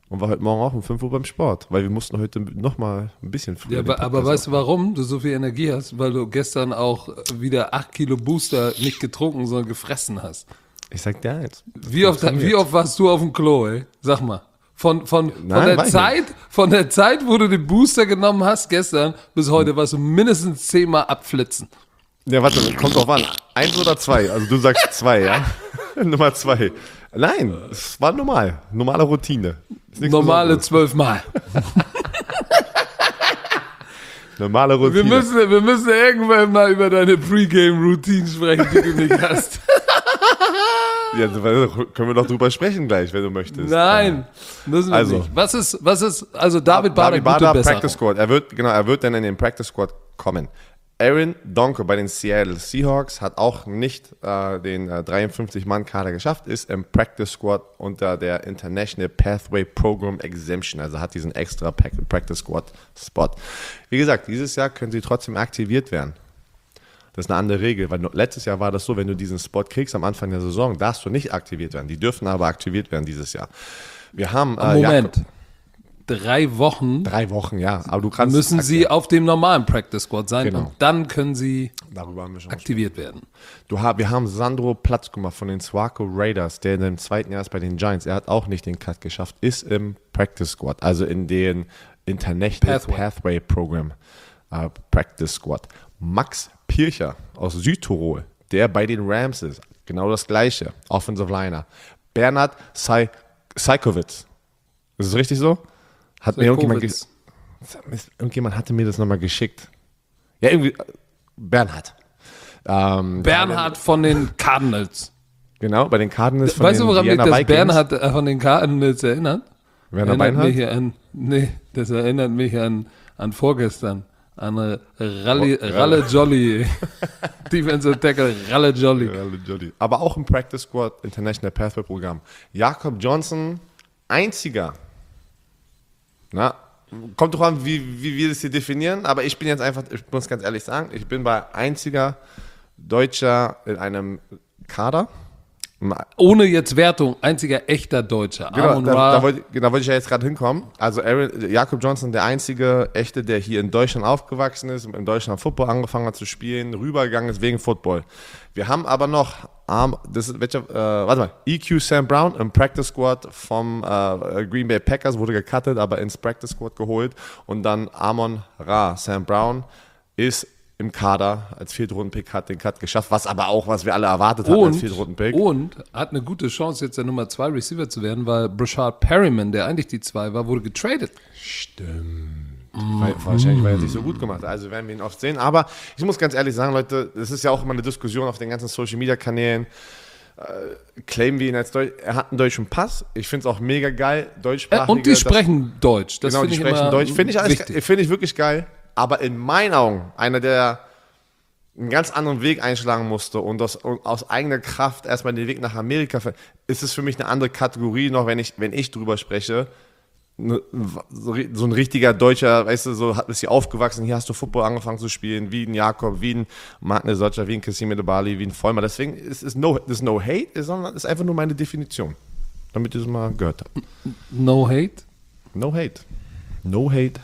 und war heute Morgen auch um fünf Uhr beim Sport, weil wir mussten heute nochmal ein bisschen früher. Ja, aber, aber weißt du, warum du so viel Energie hast? Weil du gestern auch wieder acht Kilo Booster nicht getrunken, sondern gefressen hast. Ich sag dir eins. Wie oft, wie oft warst du auf dem Klo, ey? Sag mal. Von, von, von, Nein, der Zeit, von der Zeit, wo du den Booster genommen hast, gestern, bis heute warst du mindestens zehnmal abflitzen. Ja, warte, kommt drauf an. Eins oder zwei? Also du sagst zwei, ja? Nummer zwei. Nein, es war normal. Normale Routine. Normale zwölfmal. Normale Routine. Wir müssen, wir müssen irgendwann mal über deine Pre-Game-Routine sprechen, die du nicht hast. Ja, können wir doch drüber sprechen gleich, wenn du möchtest. Nein, müssen wir also, nicht. Was ist, was ist, also David Bader, David Bader, gute Besserung. Practice Squad. Er wird, genau, er wird dann in den Practice Squad kommen. Aaron Donker bei den Seattle Seahawks hat auch nicht äh, den äh, dreiundfünfzig-Mann-Kader geschafft, ist im Practice Squad unter der International Pathway Program Exemption, also hat diesen extra Practice Squad Spot. Wie gesagt, dieses Jahr können sie trotzdem aktiviert werden. Das ist eine andere Regel, weil letztes Jahr war das so, wenn du diesen Spot kriegst am Anfang der Saison, darfst du nicht aktiviert werden. Die dürfen aber aktiviert werden dieses Jahr. Wir haben äh, Moment. Jakob, Drei Wochen drei Wochen, ja. Aber du kannst müssen sie auf dem normalen Practice Squad sein Genau. und dann können sie Darüber haben wir schon aktiviert werden. Du, wir haben Sandro Platzkummer von den Swaco Raiders, der in dem zweiten Jahr ist bei den Giants. Er hat auch nicht den Cut geschafft, ist im Practice Squad, also in den International Pathway, Pathway Program uh, Practice Squad. Max Pircher aus Südtirol, der bei den Rams ist, genau das gleiche, Offensive Liner. Bernhard Sajkovic, ist es richtig so? Hat mir irgendjemand, ge- irgendjemand hatte mir das nochmal geschickt. Ja, irgendwie, Bernhard. Ähm, Bernhard von den Cardinals. Genau, bei den Cardinals von Weißt den du, woran mich Vienna das Vikings. Bernhard äh, von den Cardinals erinnert? Werner erinnert Beinhardt? mich an, nee, das erinnert mich an, an vorgestern. An äh, Ralle, Oh, Ralle Jolly. Defensive Tackle Ralle Jolly. Aber auch im Practice Squad International Pathway Programm. Jakob Johnson, einziger. Na, kommt doch an, wie, wie wir das hier definieren, aber ich bin jetzt einfach, ich muss ganz ehrlich sagen, ich bin bei einziger Deutscher in einem Kader. Ohne jetzt Wertung, einziger echter Deutscher. Genau, Amon da, Ra. da, wollte, da wollte ich ja jetzt gerade hinkommen. Also Aaron, Jakob Johnson, der einzige echte, der hier in Deutschland aufgewachsen ist, in Deutschland Football angefangen hat zu spielen, rübergegangen ist wegen Football. Wir haben aber noch, um, das ist, welcher, äh, warte mal, E Q Sam Brown im Practice Squad vom äh, Green Bay Packers, wurde gecuttet, aber ins Practice Squad geholt. Und dann Amon Ra, Sam Brown, ist im Kader als Viertrunden-Pick, hat den Cut geschafft, was aber auch, was wir alle erwartet hatten als Und, Viertrunden-Pick. und hat eine gute Chance, jetzt der Nummer zwei Receiver zu werden, weil Brashard Perryman, der eigentlich die zwei war, wurde getradet. Stimmt. Weil, wahrscheinlich, weil er sich so gut gemacht hat. Also werden wir ihn oft sehen. Aber ich muss ganz ehrlich sagen, Leute, das ist ja auch immer eine Diskussion auf den ganzen Social-Media-Kanälen. Äh, claimen wir ihn als Deutsch. Er hat einen deutschen Pass. Ich finde es auch mega geil. Deutschsprachige. Äh, und die sprechen Deutsch. Das genau, die finde ich sprechen immer Deutsch. Finde ich, alles- wichtig. finde ich wirklich geil. Aber in meinen Augen, einer, der einen ganz anderen Weg einschlagen musste und aus, und aus eigener Kraft erstmal den Weg nach Amerika, ver- ist es für mich eine andere Kategorie noch, wenn ich, wenn ich drüber spreche. Ne- So ri- so ein richtiger Deutscher, weißt du, so hat- ist hier aufgewachsen, hier hast du Football angefangen zu spielen, wie ein Jakob, wie ein Martin Socha, wie ein Kassim Edebali, wie ein Vollmer. Deswegen ist es no, das ist no hate, sondern ist einfach nur meine Definition, damit ihr es mal gehört habt. No hate. No hate. No hate.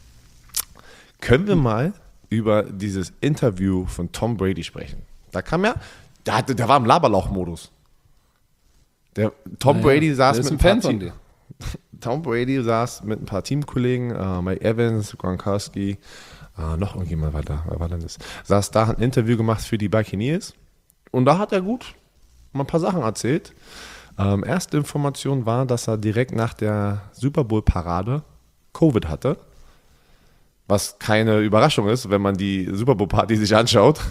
Können wir mal über dieses Interview von Tom Brady sprechen? Da kam ja, der, hatte, der war im Laberlauch-Modus. Der Tom Ja, Brady saß der ist mit ein ein Fan paar von Team- dir. Tom Brady saß mit ein paar Teamkollegen, äh, Mike Evans, Gronkowski, äh, noch irgendjemand war da, wer war denn das? Saß da, hat ein Interview gemacht für die Buccaneers und da hat er gut mal ein paar Sachen erzählt. Ähm, erste Information war, dass er direkt nach der Super Bowl-Parade Covid hatte, was keine Überraschung ist, wenn man die Super Bowl-Party sich anschaut.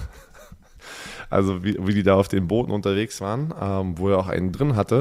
Also wie, wie die da auf den Booten unterwegs waren, ähm, wo er auch einen drin hatte.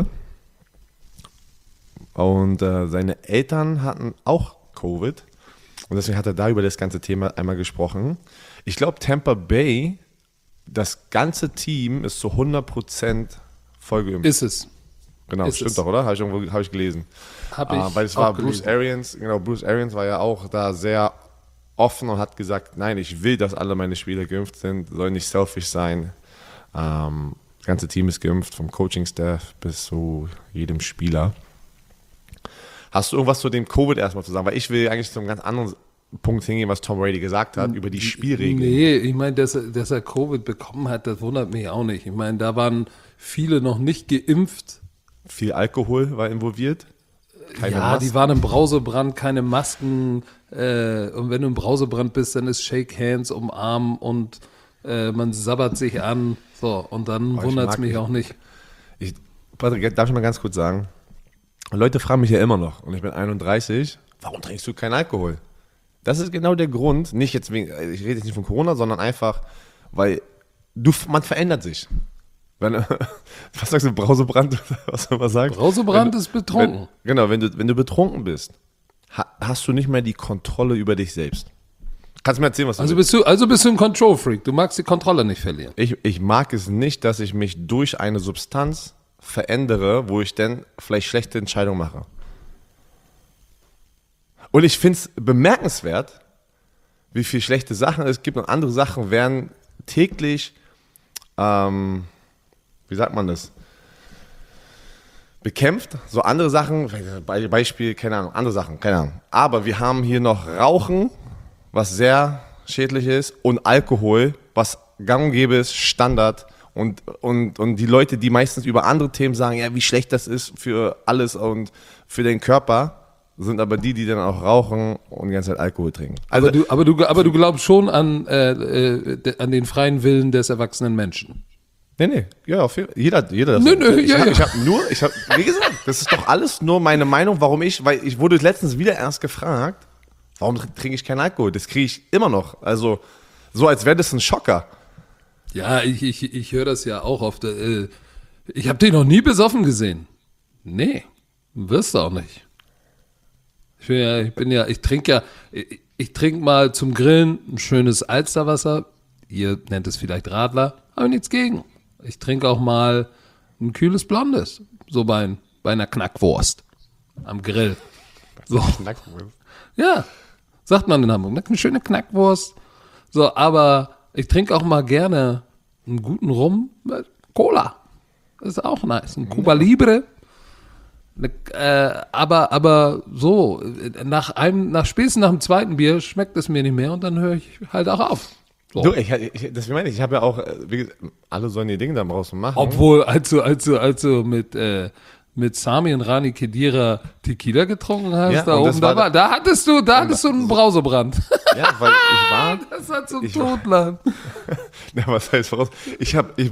Und äh, seine Eltern hatten auch Covid. Und deswegen hat er da über das ganze Thema einmal gesprochen. Ich glaube, Tampa Bay, das ganze Team ist zu hundert Prozent vollgeimpft. Ist es. Genau, ist stimmt es. doch, oder? Habe ich, irgendwo- hab ich gelesen. Hab ich Ah, weil es auch war Bruce gelesen. Arians, genau, Bruce Arians war ja auch da sehr offen und hat gesagt, nein, ich will, dass alle meine Spieler geimpft sind, soll nicht selfish sein. Ähm, das ganze Team ist geimpft, vom Coaching-Staff bis zu jedem Spieler. Hast du irgendwas zu dem Covid erstmal zu sagen? Weil ich will eigentlich zu einem ganz anderen Punkt hingehen, was Tom Brady gesagt hat, über die Spielregeln. Nee, ich meine, dass, er- dass er Covid bekommen hat, das wundert mich auch nicht. Ich meine, da waren viele noch nicht geimpft. Viel Alkohol war involviert. Keine ja, Masken. die waren im Brausebrand, keine Masken. Äh, und wenn du im Brausebrand bist, dann ist Shake Hands, umarmen und äh, man sabbert sich an. So, und dann ich wundert es mag mich nicht. auch nicht. Ich, Patrick, darf ich mal ganz kurz sagen? Leute fragen mich ja immer noch, und ich bin einunddreißig, warum trinkst du keinen Alkohol? Das ist genau der Grund, nicht jetzt wegen, ich rede jetzt nicht von Corona, sondern einfach, weil du, man verändert sich. Wenn, was sagst du, Brausebrand, was soll man sagen? Brausebrand Wenn- ist betrunken. Wenn, genau, wenn du, wenn du betrunken bist, ha, hast du nicht mehr die Kontrolle über dich selbst. Kannst du mir erzählen, was du Also willst? bist du, also bist du ein Control-Freak. Du magst die Kontrolle nicht verlieren. Ich, ich mag es nicht, dass ich mich durch eine Substanz verändere, wo ich dann vielleicht schlechte Entscheidungen mache. Und ich finde es bemerkenswert, wie viele schlechte Sachen es gibt und andere Sachen werden täglich, ähm, wie sagt man das, bekämpft. So andere Sachen, Be- Beispiel, keine Ahnung, andere Sachen, keine Ahnung. Aber wir haben hier noch Rauchen, was sehr schädlich ist, und Alkohol, was gang und gäbe ist, Standard. Und, und, und die Leute, die meistens über andere Themen sagen, ja, wie schlecht das ist für alles und für den Körper, sind aber die, die dann auch rauchen und die ganze Zeit Alkohol trinken. Also, Aber du, aber du, aber du glaubst schon an, äh, äh, de- an den freien Willen des erwachsenen Menschen. nee, nee, ja, auf jeden Fall. Jeder, jeder das. Nö, nö, ich ja, habe ja. ich hab nur, ich habe, wie gesagt, das ist doch alles nur meine Meinung, warum ich, weil ich wurde letztens wieder erst gefragt, warum trinke ich keinen Alkohol? Das kriege ich immer noch. Also, so als wäre das ein Schocker. Ja, ich, ich, ich höre das ja auch oft. Äh, ich habe dich noch nie besoffen gesehen. Nee, wirst du auch nicht. Ich bin ja, ich bin ja, ich trinke ja, ich, ich trinke mal zum Grillen ein schönes Alsterwasser. Ihr nennt es vielleicht Radler, habe nichts gegen. Ich trinke auch mal ein kühles Blondes, so bei, ein- bei einer Knackwurst am Grill. So. Ja, sagt man in Hamburg, eine schöne Knackwurst. So, aber ich trinke auch mal gerne einen guten Rum mit Cola. Das ist auch nice. Ein Cuba Libre. Ne, äh, aber, aber so, äh, nach einem, nach spätestens nach dem zweiten Bier schmeckt es mir nicht mehr und dann höre ich halt auch auf. So. Du, ich, ich, das meine ich, ich habe ja auch, äh, wie gesagt, alle sollen ihr Ding da draußen machen. Obwohl, als du, als du, als du mit, äh, mit Sami und Rani Kedira Tequila getrunken hast, Ja, da und das oben, da, war war, da hattest du, da hattest du einen Brausebrand. Ja, weil ich war, Das hat so ein Ich war- Totland. ja, was heißt voraus? Ich habe, ich,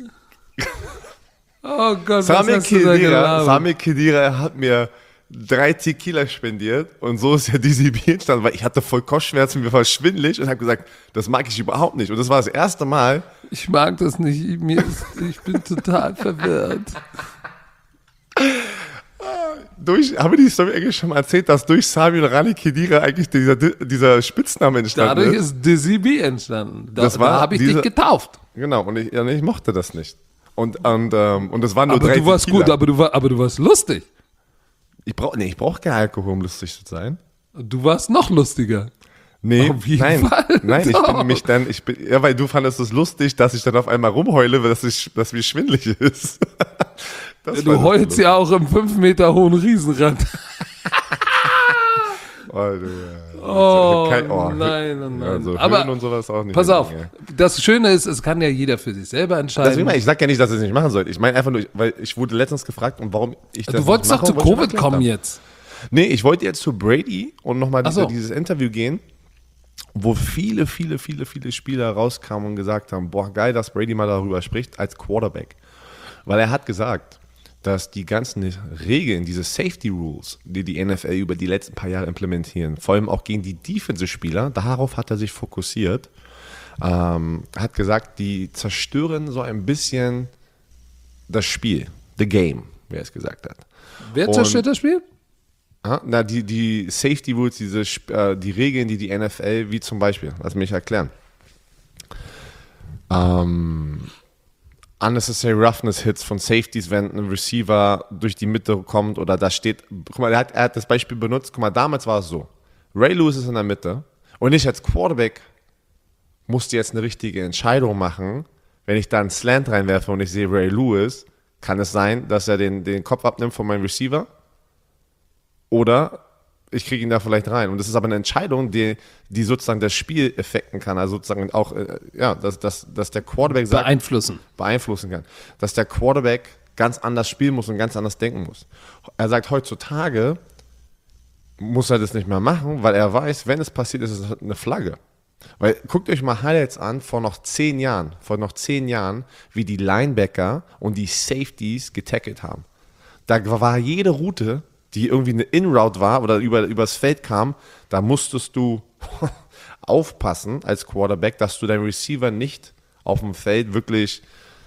Oh Gott, Sami was hast du da Khedira, gelabert? Sami Khedira hat mir drei Tequila spendiert und so ist ja diese Bier entstanden, weil ich hatte voll Kopfschmerzen, mir war schwindelig und habe gesagt, das mag ich überhaupt nicht. Und das war das erste Mal. Ich mag das nicht. Ich, mir ist, ich bin total verwirrt. Durch, habe ich die Story eigentlich schon mal erzählt, dass durch Sami und Rani Khedira eigentlich dieser, dieser Spitzname entstanden Dadurch ist? ist Dizzy B entstanden. Da, Das war da habe ich diese- dich getauft. Genau, und ich, ja, nee, ich mochte das nicht. Und, und, ähm, und das waren nur Aber drei du warst Tequila. gut, aber du, war, aber du warst lustig. Ich brauche nee, ich brauch keinen Alkohol, um lustig zu sein. Du warst noch lustiger. Nee, Auf jeden nein, Fall. nein, ich Doch. bin mich dann, ich bin, ja, weil du fandest es lustig, dass ich dann auf einmal rumheule, weil das, ich, dass mir schwindelig ist. Das Du fandest heulst lustig. ja auch im fünf Meter hohen Riesenrad. Oh, du, ja. Oh, Kein- oh, nein, oh nein. Also Aber Höhen und sowas auch nicht. pass mehr, auf, ey. das Schöne ist, es kann ja jeder für sich selber entscheiden. Deswegen, meine ich ich sag ja nicht, dass ich es nicht machen sollte. Ich meine einfach nur, weil ich wurde letztens gefragt, und warum ich das du wolltest nicht doch mache, zu und wollte ich Covid erklärt kommen haben. jetzt. Nee, ich wollte jetzt zu Brady und nochmal Ach so. diese, dieses Interview gehen, wo viele, viele, viele, viele Spieler rauskamen und gesagt haben, boah, geil, dass Brady mal darüber spricht als Quarterback. Weil er hat gesagt, dass die ganzen Regeln, diese Safety Rules, die die N F L über die letzten paar Jahre implementieren, vor allem auch gegen die Defensive-Spieler, darauf hat er sich fokussiert, ähm, hat gesagt, die zerstören so ein bisschen das Spiel, the game, wie er es gesagt hat. Wer Und- zerstört das Spiel? Aha, na, die, die Safety Rules, diese, Sp- äh, die Regeln, die die N F L, wie zum Beispiel, lass mich erklären. Ähm, unnecessary Roughness Hits von Safeties, wenn ein Receiver durch die Mitte kommt oder da steht, guck mal, er hat, er hat das Beispiel benutzt, guck mal, damals war es so, Ray Lewis ist in der Mitte und ich als Quarterback musste jetzt eine richtige Entscheidung machen, wenn ich da einen Slant reinwerfe und ich sehe Ray Lewis, kann es sein, dass er den, den Kopf abnimmt von meinem Receiver? oder ich kriege ihn da vielleicht rein. Und das ist aber eine Entscheidung, die, die sozusagen das Spiel effekten kann. Also sozusagen auch, äh, ja, dass, dass, dass der Quarterback sagt, beeinflussen. beeinflussen kann. Dass der Quarterback ganz anders spielen muss und ganz anders denken muss. Er sagt, heutzutage muss er das nicht mehr machen, weil er weiß, wenn es passiert, ist es eine Flagge. Weil guckt euch mal Highlights an vor noch zehn Jahren, vor noch zehn Jahren, wie die Linebacker und die Safeties getackelt haben. Da war jede Route, die irgendwie eine In-Route war oder über, übers Feld kam, da musstest du aufpassen als Quarterback, dass du deinen Receiver nicht auf dem Feld wirklich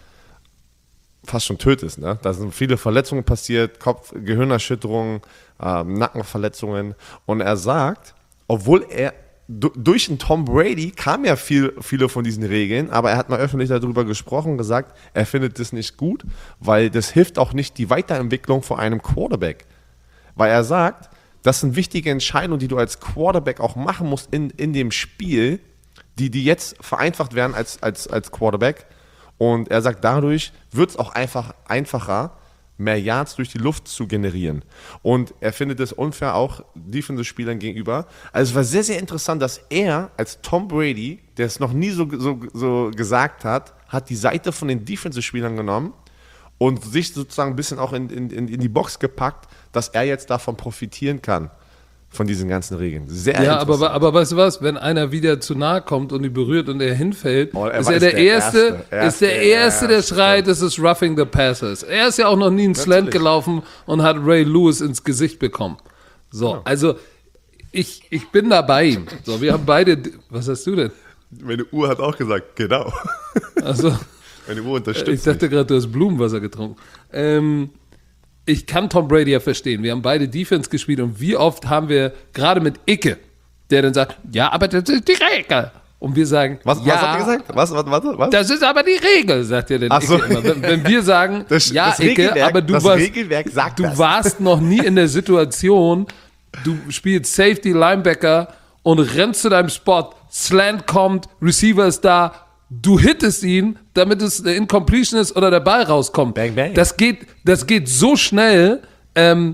fast schon tötest. Ne? Da sind viele Verletzungen passiert, Kopf, Gehirnerschütterungen, ähm, Nackenverletzungen. Und er sagt, obwohl er du, durch den Tom Brady kam ja viel, viele von diesen Regeln, aber er hat mal öffentlich darüber gesprochen, gesagt, er findet das nicht gut, weil das hilft auch nicht die Weiterentwicklung von einem Quarterback. Weil er sagt, das sind wichtige Entscheidungen, die du als Quarterback auch machen musst in, in dem Spiel, die, die jetzt vereinfacht werden als, als, als Quarterback. Und er sagt, dadurch wird es auch einfach einfacher, mehr Yards durch die Luft zu generieren. Und er findet es unfair auch Defensive-Spielern gegenüber. Also es war sehr, sehr interessant, dass er als Tom Brady, der es noch nie so, so, so gesagt hat, hat die Seite von den Defensive-Spielern genommen und sich sozusagen ein bisschen auch in, in, in die Box gepackt, dass er jetzt davon profitieren kann, von diesen ganzen Regeln. Sehr ja, interessant. aber, aber weißt du was, wenn einer wieder zu nahe kommt und ihn berührt und er hinfällt, oh, er ist war- er der, ist der Erste, Erste. Er ist der ist der Erste, der Erste. schreit, es ist Roughing the Passers. Er ist ja auch noch nie einen Slant Natürlich. gelaufen und hat Ray Lewis ins Gesicht bekommen. So, also ich, ich bin da bei ihm. So, wir haben beide, was hast du denn? Meine Uhr hat auch gesagt, genau. Also, Meine Uhr unterstützt ich dachte gerade, du hast Blumenwasser getrunken. Ähm, ich kann Tom Brady ja verstehen. Wir haben beide Defense gespielt und wie oft haben wir, gerade mit Icke, der dann sagt, ja, aber das ist die Regel. Und wir sagen, Was, ja, was hat er gesagt? Was, was, was, was? das ist aber die Regel, sagt er dann Ach so. Icke immer. Wenn, wenn wir sagen, Das- ja, das Icke, Regelwerk- aber du, das warst, Regelwerk sagt du das. warst noch nie in der Situation, du spielst Safety, Linebacker und rennst zu deinem Spot, Slant kommt, Receiver ist da, du hittest ihn, damit es eine Incompletion ist oder der Ball rauskommt. Bang, bang. Das geht, das geht so schnell, ähm,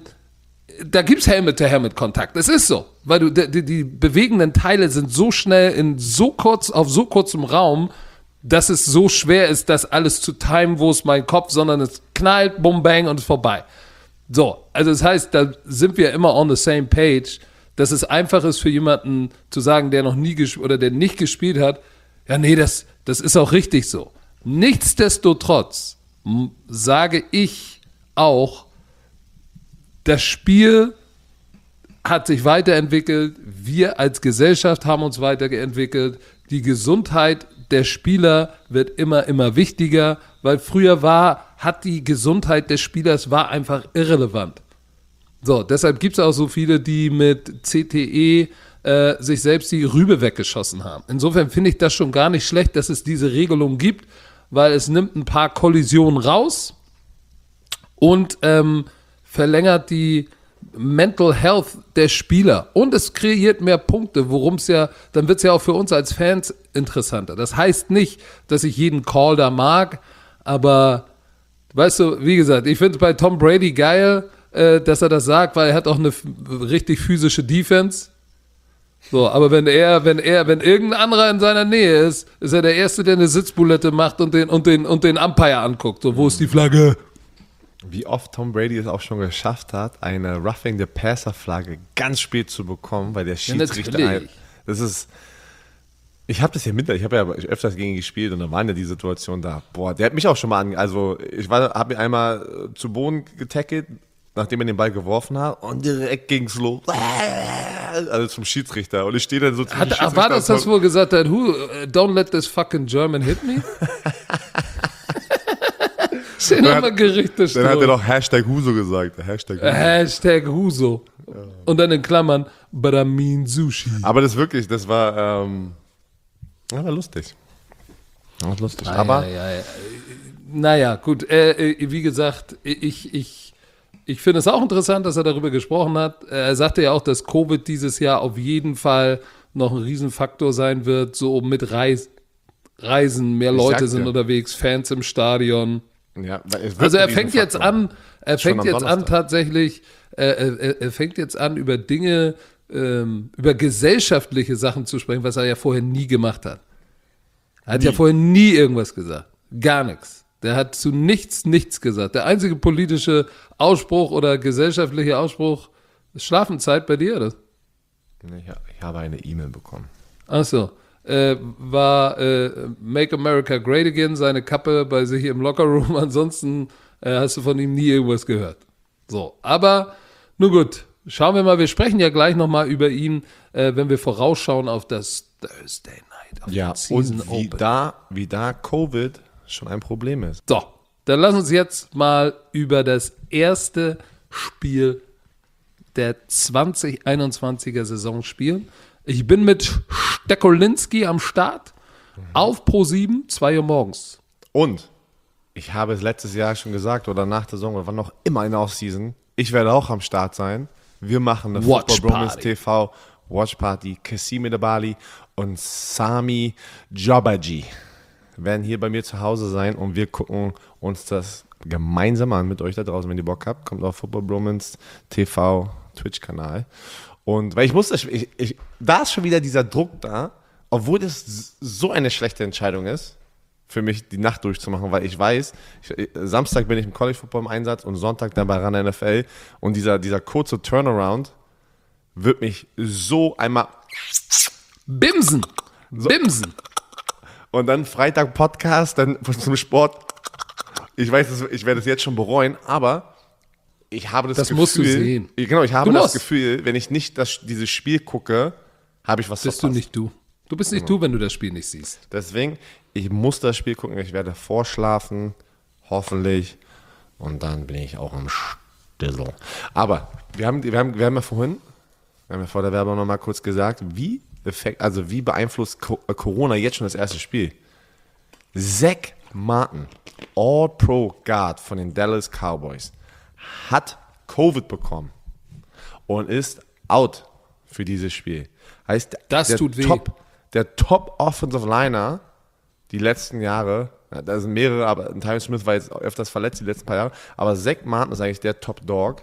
da gibt es Helmet-to-Helmet-Kontakt. Das ist so. Weil du, die, die bewegenden Teile sind so schnell in so kurz, auf so kurzem Raum, dass es so schwer ist, das alles zu timen, wo ist mein Kopf, sondern es knallt, bum, bang und ist vorbei. So, also das heißt, da sind wir immer on the same page, dass es einfach ist für jemanden zu sagen, der noch nie gespielt oder der nicht gespielt hat, ja, nee, das, das ist auch richtig so. Nichtsdestotrotz m- sage ich auch, das Spiel hat sich weiterentwickelt, wir als Gesellschaft haben uns weiterentwickelt, die Gesundheit der Spieler wird immer, immer wichtiger, weil früher war, hat die Gesundheit des Spielers war einfach irrelevant. So, deshalb gibt es auch so viele, die mit C T E äh, sich selbst die Rübe weggeschossen haben. Insofern finde ich das schon gar nicht schlecht, dass es diese Regelung gibt, weil es nimmt ein paar Kollisionen raus und ähm, verlängert die Mental Health der Spieler und es kreiert mehr Punkte, worum es ja, dann wird es ja auch für uns als Fans interessanter. Das heißt nicht, dass ich jeden Call da mag, aber weißt du, wie gesagt, ich finde es bei Tom Brady geil, äh, dass er das sagt, weil er hat auch eine f- richtig physische Defense. So, aber wenn er, wenn er, wenn irgendein anderer in seiner Nähe ist, ist er der Erste, der eine Sitzbulette macht und den, und den, und den Umpire anguckt. So, wo ist die Flagge? Wie oft Tom Brady es auch schon geschafft hat, eine Roughing the Passer Flagge ganz spät zu bekommen, weil der Schiedsrichter natürlich. ein, das ist ich habe das ja mit, ich habe ja öfters gegen ihn gespielt und da waren ja die Situationen da. Boah, der hat mich auch schon mal an, also ich war habe ihn einmal äh, zu Boden getackelt, nachdem er den Ball geworfen hat und direkt ging's los. Also zum Schiedsrichter und ich stehe dann so zum Hat, Schiedsrichter. war das das, wo er gesagt hat, Who, don't let this fucking German hit me? Stehen Dann immer hat- Gerichte Dann hat er noch Hashtag Huso gesagt. Hashtag Huso. Hashtag Huso. Und dann in Klammern, but I mean Sushi. Aber das wirklich, das war, ähm, ja, war lustig. War lustig. Aber ja, ja, ja. Naja, gut, äh, äh, wie gesagt, ich, ich, ich finde es auch interessant, dass er darüber gesprochen hat. Er sagte ja auch, dass Covid dieses Jahr auf jeden Fall noch ein Riesenfaktor sein wird, so mit Reis, Reisen, mehr Ich Leute sag sind dir. unterwegs, Fans im Stadion. Ja, weil es wird Also er ein fängt jetzt Riesenfaktor. an, er Schon fängt am jetzt an Donnerstag. tatsächlich, äh, er, er fängt jetzt an über Dinge, ähm, über gesellschaftliche Sachen zu sprechen, was er ja vorher nie gemacht hat. Er hat ja vorher nie irgendwas gesagt. Gar nichts. Der hat zu nichts nichts gesagt. Der einzige politische Ausspruch oder gesellschaftliche Ausspruch ist Schlafenszeit bei dir, oder? Ich, ich habe eine E-Mail bekommen. Ach so. Äh, war äh, Make America Great Again seine Kappe bei sich im Lockerroom. Ansonsten äh, hast du von ihm nie irgendwas gehört. So, aber nun gut. Schauen wir mal, wir sprechen ja gleich nochmal über ihn, äh, wenn wir vorausschauen auf das Thursday Night, auf Ja, den Season und wie Open. da, wie da Covid schon ein Problem ist. So, dann lass uns jetzt mal über das erste Spiel der zwanzig einundzwanziger Saison spielen. Ich bin mit Stekolinski am Start auf Pro sieben, zwei Uhr morgens. Und ich habe es letztes Jahr schon gesagt oder nach der Saison oder wann noch immer in der Offseason, ich werde auch am Start sein. Wir machen eine Watch Football Bromance Party. T V Watch Party. Kassim Edebali und Sami Jobaji werden hier bei mir zu Hause sein und wir gucken uns das gemeinsam an mit euch da draußen, wenn ihr Bock habt. Kommt auf Football Bromance T V Twitch-Kanal. Und weil ich muss, ich, ich, da ist schon wieder dieser Druck da, obwohl das so eine schlechte Entscheidung ist, für mich die Nacht durchzumachen, weil ich weiß, ich, Samstag bin ich im College Football im Einsatz und Sonntag dann bei Run N F L und dieser, dieser kurze Turnaround wird mich so einmal Bimsen! Bimsen! und dann Freitag Podcast, dann zum Sport. Ich weiß, das- ich werde es jetzt schon bereuen, aber ich habe das, Das Gefühl, musst du sehen. Genau, ich habe Du das musst. Gefühl, wenn ich nicht das, dieses Spiel gucke, habe ich was Bist du verpasst. nicht du. Du bist nicht du, wenn du das Spiel nicht siehst. Deswegen, ich muss das Spiel gucken. Ich werde vorschlafen, hoffentlich. Und dann bin ich auch im Stissel. Aber wir haben, wir haben, wir haben ja vorhin, wir haben ja vor der Werbung nochmal kurz gesagt, wie, effekt, also wie beeinflusst Co- äh, Corona jetzt schon das erste Spiel? Zach Martin, All-Pro-Guard von den Dallas Cowboys, hat Covid bekommen und ist out für dieses Spiel. Heißt, Das der tut weh. Top, der Top Offensive Liner die letzten Jahre, ja, da sind mehrere, aber Tyron Smith war jetzt öfters verletzt die letzten paar Jahre, aber Zach Martin ist eigentlich der Top Dog.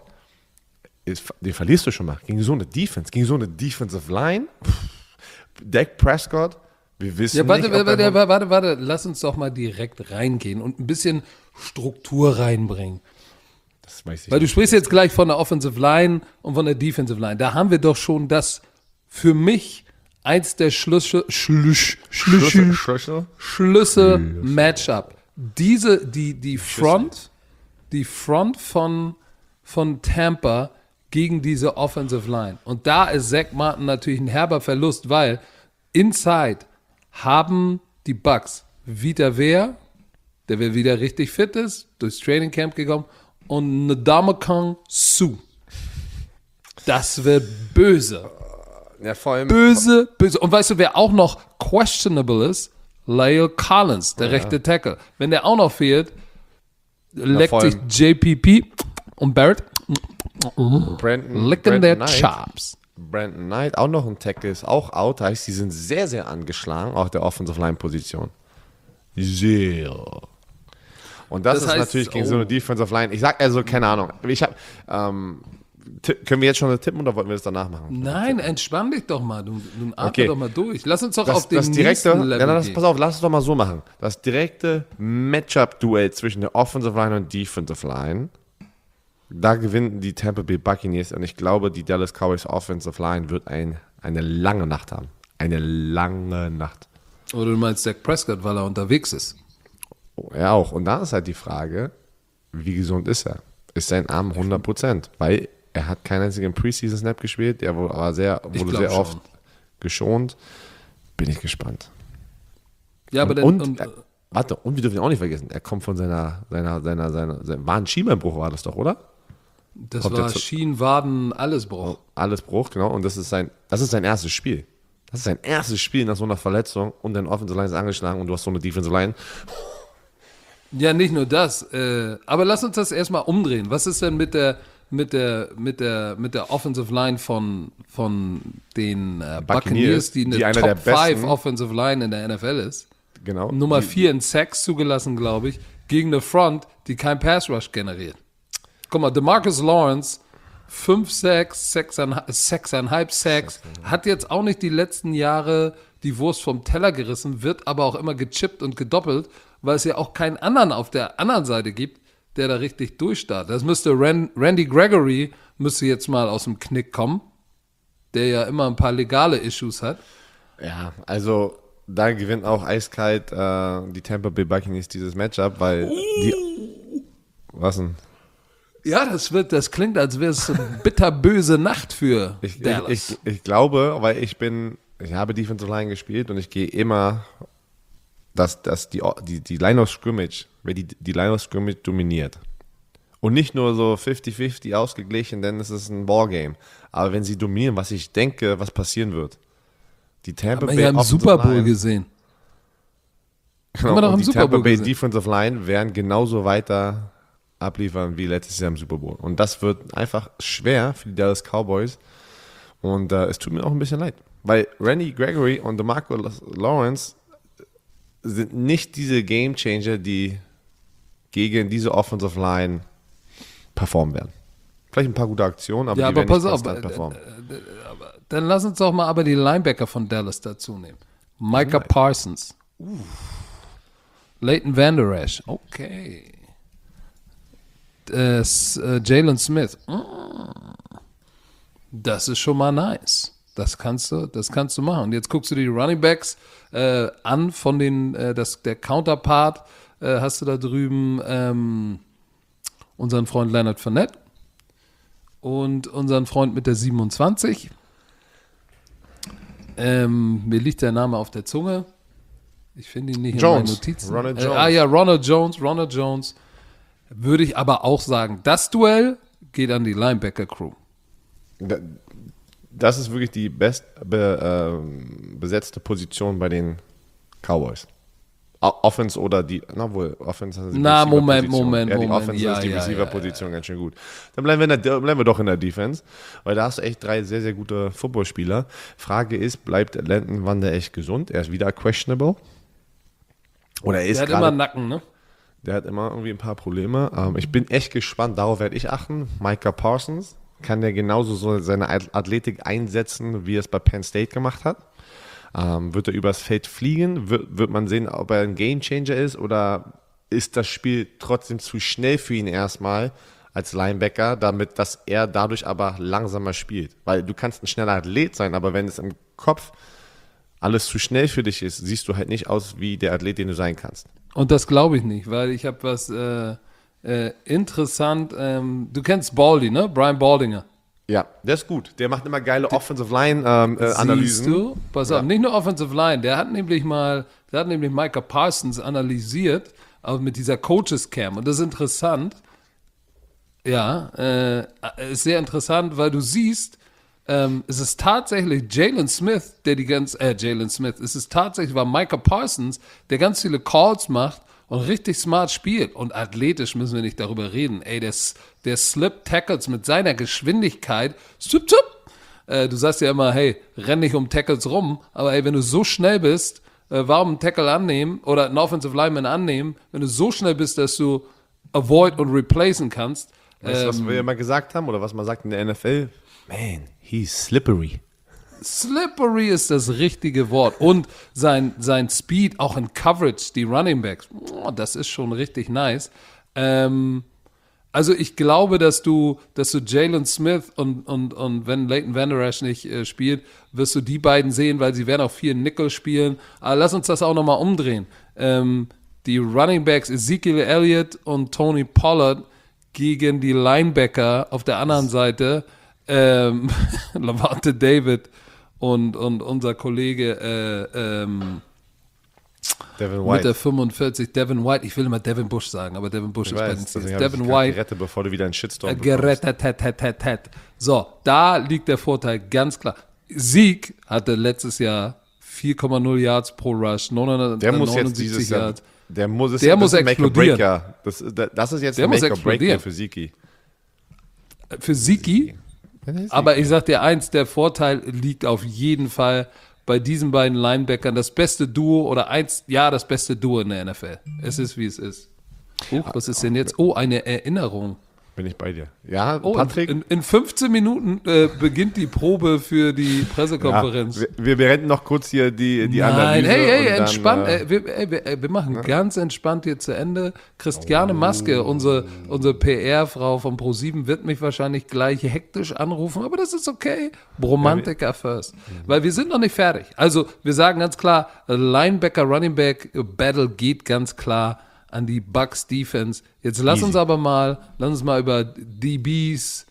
Ist, den verlierst du schon mal. Gegen so eine Defense, gegen so eine Defensive Line. Pff, Dak Prescott, wir wissen Ja, warte, nicht, ob warte, er- warte, warte, warte, lass uns doch mal direkt reingehen und ein bisschen Struktur reinbringen. Das weiß ich Weil du nicht. sprichst jetzt gleich von der Offensive Line und von der Defensive Line. Da haben wir doch schon das für mich eins der Schlüssel, Schlüsch, Schlüssel, Schlüssel? Schlüssel-Matchup. Diese, die, die Front, die Front von, von Tampa gegen diese Offensive Line. Und da ist Zach Martin natürlich ein herber Verlust, weil inside haben die Bucks Vita Vea, der wieder richtig fit ist, durchs Training Camp gekommen, und Ndamukong Suh. Das wird böse. Ja, vor allem, Böse, böse. Und weißt du, wer auch noch questionable ist? Lyle Collins, der rechte Tackle. Wenn der auch noch fehlt, leckt vor sich allem- J P P und Barrett Brandon, licken their Brandon Knight, chops. Brandon Knight, auch noch ein Tackle, ist auch out. Heißt, sie sind sehr, sehr angeschlagen, auch der Offensive Line Position. Sehr. Und das, Das ist heißt, natürlich gegen oh. so eine Defensive Line. Ich sag also, keine Ahnung. Ich hab, ähm, ti- können wir jetzt schon tippen oder wollten wir das danach machen? Nein, entspann dich doch mal. Du, du atme Okay. doch mal durch. Lass uns doch Das, auf den das direkte, nächsten Level ja, das, gehen. pass auf, lass es doch mal so machen. Das direkte Matchup-Duell zwischen der Offensive Line und Defensive Line, da gewinnen die Tampa Bay Buccaneers und ich glaube, die Dallas Cowboys Offensive Line wird ein, eine lange Nacht haben. Eine lange Nacht. Oder du meinst Dak Prescott, weil er unterwegs ist. Oh, er auch. Und da ist halt die Frage, wie gesund ist er? Ist sein Arm hundert Prozent? Weil er hat keinen einzigen Preseason-Snap gespielt, er wurde, aber sehr, Ich wurde glaub sehr schon. oft geschont. Bin ich gespannt. Ja, aber Und, dann, und, und, äh, warte, und wir dürfen ihn auch nicht vergessen, er kommt von seiner, seiner, seiner, seiner, seiner war ein Schienbeinbruch, war das doch, oder? das kommt war jetzt- Schienen, Waden, alles Bruch. Alles Bruch, genau, und das ist sein, das ist sein erstes Spiel. Das ist sein erstes Spiel nach so einer Verletzung und dein Offensive Line ist angeschlagen und du hast so eine Defensive Line. Ja, nicht nur das. Äh, aber lass uns das erstmal umdrehen. Was ist denn mit der mit der mit der mit der Offensive Line von von den äh, Buccaneers, die eine die einer der Top five besten- Offensive Line in der N F L ist? Genau. Nummer Die- vier in Sacks zugelassen, glaube ich, gegen eine Front, die kein Pass Rush generiert. Guck mal, DeMarcus Lawrence, fünf Sacks, sechseinhalb Sacks, hat jetzt auch nicht die letzten Jahre die Wurst vom Teller gerissen, wird aber auch immer gechippt und gedoppelt, weil es ja auch keinen anderen auf der anderen Seite gibt, der da richtig durchstartet. Das müsste Ran- Randy Gregory müsste jetzt mal aus dem Knick kommen, der ja immer ein paar legale Issues hat. Ja, also da gewinnt auch eiskalt äh, die Tampa Bay Buccaneers dieses Matchup, weil die. Was denn? Ja, das wird, das klingt, als wäre es eine bitterböse Nacht für Ich, Dallas. ich, ich, ich glaube, weil ich bin, ich habe Defensive Line gespielt und ich gehe immer, dass, dass die, die, die Line of Scrimmage, wer die, die Line of Scrimmage dominiert. Und nicht nur so fünfzig fünfzig ausgeglichen, denn es ist ein Ballgame. Aber wenn sie dominieren, was ich denke, was passieren wird. Die Tampa Haben wir Bay ja im Offensive Super Bowl Line- gesehen. Genau, Haben wir doch und im die Super Tampa Bowl Bay gesehen. Defensive Line werden genauso weiter abliefern wie letztes Jahr im Super Bowl. Und das wird einfach schwer für die Dallas Cowboys. Und äh, es tut mir auch ein bisschen leid. Weil Randy Gregory und DeMarcus Lawrence sind nicht diese Game Changer, die gegen diese Offensive Line performen werden. Vielleicht ein paar gute Aktionen, aber Ja, die aber werden pass nicht auf, konstant äh, performen. Dann lass uns doch mal aber die Linebacker von Dallas dazu nehmen. Micah Parsons. Uh. Leighton Vander Esch. Okay. Äh, S- äh, Jalen Smith. Mm. Das ist schon mal nice. Das kannst du, das kannst du machen. Und jetzt guckst du dir die Running Backs äh, an von den, äh, das, der Counterpart äh, hast du da drüben ähm, unseren Freund Leonard Fournette und unseren Freund mit der siebenundzwanzig. Ähm, mir liegt der Name auf der Zunge. Ich finde ihn nicht Jones. in meinen Notizen. Ronald Äh, Jones. ah ja, Ronald Jones, Ronald Jones. Würde ich aber auch sagen, das Duell geht an die Linebacker-Crew. Da- Das ist wirklich die best be, ähm, besetzte Position bei den Cowboys. O- Offense oder die, na wohl, Offense ist die Na, Moment, Receiver-Position. Moment, ja, die Moment. Offense Ja, ist die ja, Receiver-Position ganz schön gut. Dann bleiben wir, in der, bleiben wir doch in der Defense, weil da hast du echt drei sehr, sehr gute Footballspieler. Frage ist, bleibt Landon Van der echt gesund? Er ist wieder questionable. Oder er ist Der hat gerade immer Nacken, ne? Der hat immer irgendwie ein paar Probleme. Ähm, ich bin echt gespannt, darauf werde ich achten. Micah Parsons, kann der genauso so seine Athletik einsetzen, wie er es bei Penn State gemacht hat? Ähm, wird er übers Feld fliegen? Wird, wird man sehen, ob er ein Gamechanger ist oder ist das Spiel trotzdem zu schnell für ihn erstmal als Linebacker, damit dass er dadurch aber langsamer spielt? Weil du kannst ein schneller Athlet sein, aber wenn es im Kopf alles zu schnell für dich ist, siehst du halt nicht aus wie der Athlet, den du sein kannst. Und das glaube ich nicht, weil ich habe was äh, äh, interessant. Ähm, du kennst Baldy, ne? Brian Baldinger. Ja, der ist gut. Der macht immer geile Offensive Line ähm, äh, Analysen. Siehst du? Pass auf, nicht nur Offensive Line, der hat nämlich mal, der hat nämlich Micah Parsons analysiert, auch mit dieser Coaches Cam. Und das ist interessant. Ja, äh, ist sehr interessant, weil du siehst, ähm, es ist tatsächlich Jalen Smith, der die ganz, äh, Jalen Smith, es ist tatsächlich, war Micah Parsons, der ganz viele Calls macht und richtig smart spielt. Und athletisch müssen wir nicht darüber reden. Ey, der, der Slip Tackles mit seiner Geschwindigkeit, zup, zup. Äh, du sagst ja immer, hey, renn nicht um Tackles rum, aber ey, wenn du so schnell bist, äh, warum einen Tackle annehmen oder einen Offensive Lineman annehmen, wenn du so schnell bist, dass du avoid und replacen kannst. Weißt du, was ähm, wir immer gesagt haben oder was man sagt in der N F L? Man, he's slippery. Slippery ist das richtige Wort. Und sein, sein Speed, auch in Coverage, die Running Backs, oh, das ist schon richtig nice. Ähm, also ich glaube, dass du, dass du Jalen Smith und, und, und wenn Leighton Vander Esch nicht äh, spielt, wirst du die beiden sehen, weil sie werden auch viel Nickel spielen. Aber lass uns das auch nochmal umdrehen. Ähm, die Running Backs Ezekiel Elliott und Tony Pollard gegen die Linebacker auf der anderen Seite, ähm, Lavonte David und, und unser Kollege äh, ähm, Devin mit White. der fünfundvierzig, Devin White, ich will immer Devin Bush sagen, aber Devin Bush Ich ist bei weiß, den deswegen Steelers. habe ich Devin dich gerade White, gerettet, bevor du wieder einen Shitstorm äh, bekommst. gerettet, het, het, het, het. So, da liegt der Vorteil ganz klar. Sieg hatte letztes Jahr vier Komma null Yards pro Rush, Der muss jetzt neunundsiebzig dieses Jahr, Yards. der muss, es, Der das muss ist ein Make or explodieren. Breaker. Das, das ist jetzt Der ein muss Make or Breaker explodieren. für Siki. Für Siki, aber ich sag dir eins, der Vorteil liegt auf jeden Fall bei diesen beiden Linebackern das beste Duo oder eins, ja, das beste Duo in der N F L. Es ist, wie es ist. Huch, was ist denn jetzt? Oh, eine Erinnerung. Bin ich bei dir. Ja, Oh, Patrick? in, in fünfzehn Minuten äh, beginnt die Probe für die Pressekonferenz. Ja, wir, wir beenden noch kurz hier die, die Nein, Analyse. hey, hey, und entspannt. Dann, äh, Äh, wir, ey, wir, ey, wir machen ganz entspannt hier zu Ende. Christiane Maske, unsere, unsere P R-Frau von ProSieben, wird mich wahrscheinlich gleich hektisch anrufen, aber das ist okay. Bromantiker first. Weil wir sind noch nicht fertig. Also, wir sagen ganz klar, Linebacker, Running Back Battle geht ganz klar an die Bucks Defense. Jetzt lass Easy. uns aber mal, lass uns mal über D Bs,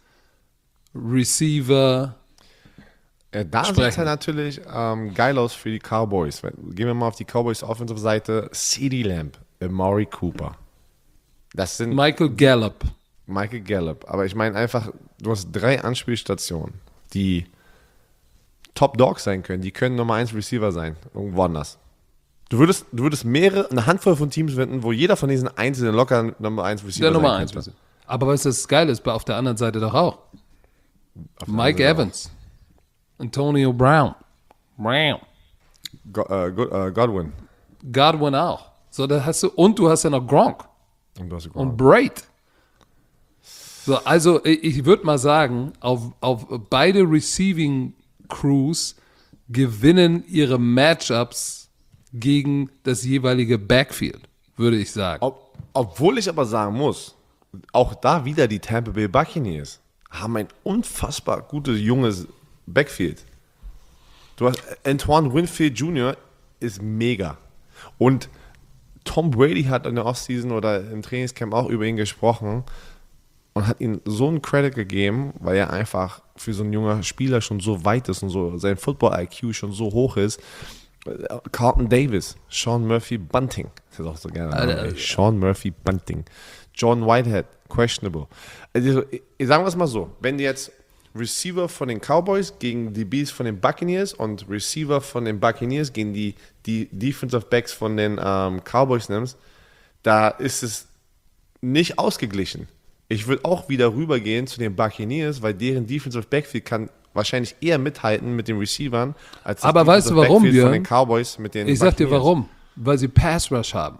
Receiver, äh, da sieht es ja natürlich ähm, geil aus für die Cowboys. Gehen wir mal auf die Cowboys Offensive Seite. CeeDee Lamb, Amari Cooper. Das sind Michael Gallup. Michael Gallup. Aber ich meine einfach, du hast drei Anspielstationen, die Top Dogs sein können. Die können Nummer eins Receiver sein. Irgendwo anders. Du würdest, du würdest mehrere, eine Handvoll von Teams finden, wo jeder von diesen einzelnen locker Nummer eins Receiver Der Nummer sein eins. könnte. Aber weißt du, das Geile ist, bei auf der anderen Seite doch auch. Mike Evans. Antonio Brown. Brown. Go, äh, Go, äh, Godwin. Godwin auch. So, da hast du, und du hast ja noch Gronk Und du hast und Braid. So, also ich, ich würde mal sagen, auf, auf beide Receiving Crews gewinnen ihre Matchups gegen das jeweilige Backfield, würde ich sagen. Ob, obwohl ich aber sagen muss, auch da wieder die Tampa Bay Buccaneers haben ein unfassbar gutes, junges Backfield. Du hast Antoine Winfield Junior ist mega. Und Tom Brady hat in der Offseason oder im Trainingscamp auch über ihn gesprochen und hat ihm so einen Credit gegeben, weil er einfach für so einen jungen Spieler schon so weit ist und so sein Football-I Q schon so hoch ist. Carlton Davis, Sean Murphy Bunting, das ist auch so gerne. Alter, Name, Alter. Sean Murphy Bunting. John Whitehead, questionable. Also, ich, ich sagen wir es mal so, wenn du jetzt Receiver von den Cowboys gegen die Bees von den Buccaneers und Receiver von den Buccaneers gegen die, die Defensive Backs von den ähm, Cowboys nimmst, da ist es nicht ausgeglichen. Ich würde auch wieder rübergehen zu den Buccaneers, weil deren Defensive Backfield kann wahrscheinlich eher mithalten mit den Receivern als das Aber weißt du, Defensive warum, Backfield von Björn? den Cowboys mit den Ich sag dir Buccaneers. warum. Weil sie Pass Rush haben.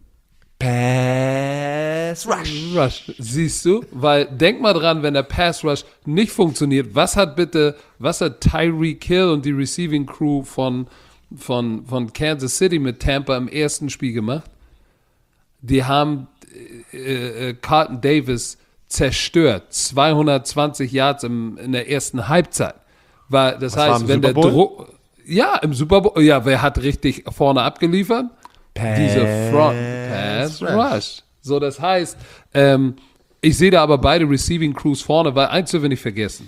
Pass Rush. Rush, siehst du? Weil denk mal dran, wenn der Pass Rush nicht funktioniert, was hat bitte, was hat Tyreek Hill und die Receiving Crew von, von, von Kansas City mit Tampa im ersten Spiel gemacht? Die haben äh, äh, Carlton Davis zerstört. zweihundertzwanzig Yards im, in der ersten Halbzeit. Weil, das Was war heißt, im wenn der Super Bowl? Druck. Ja, im Super Bowl. Ja, wer hat richtig vorne abgeliefert? Diese Front Pass Rush. So, das heißt, ähm, ich sehe da aber beide Receiving Crews vorne, weil eins dürfen wir nicht vergessen.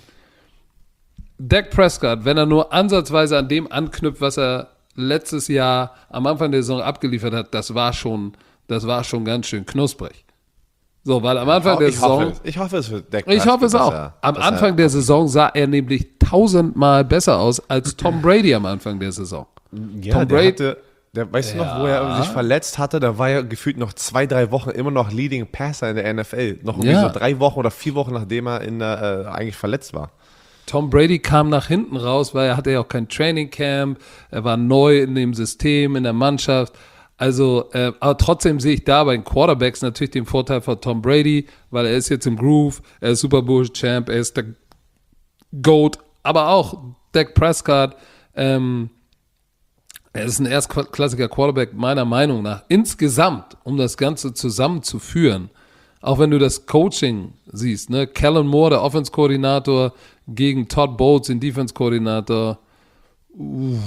Dak Prescott, wenn er nur ansatzweise an dem anknüpft, was er letztes Jahr am Anfang der Saison abgeliefert hat, das war schon, das war schon ganz schön knusprig. So, weil am Anfang der Ich hoffe, Saison. es. ich hoffe, es wird Dak Ich hoffe es dass auch. er- Am dass er- Anfang der Saison sah er nämlich tausendmal besser aus als Tom Brady am Anfang der Saison. Ja, Tom der Brady- hatte, der, weißt du noch, wo er sich verletzt hatte, da war er gefühlt noch zwei, drei Wochen immer noch Leading Passer in der N F L. Noch irgendwie Ja. so drei Wochen oder vier Wochen, nachdem er in der, äh, eigentlich verletzt war. Tom Brady kam nach hinten raus, weil er hatte ja auch kein Training Camp, er war neu in dem System, in der Mannschaft. Also, äh, aber trotzdem sehe ich da bei den Quarterbacks natürlich den Vorteil von Tom Brady, weil er ist jetzt im Groove, er ist Super Bowl Champ, er ist der GOAT, aber auch Dak Prescott, ähm, er ist ein erstklassiger Quarterback meiner Meinung nach. Insgesamt, um das Ganze zusammenzuführen, auch wenn du das Coaching siehst, ne? Kellen Moore, der Offense-Koordinator, gegen Todd Bowles, den Defense-Koordinator. Uff.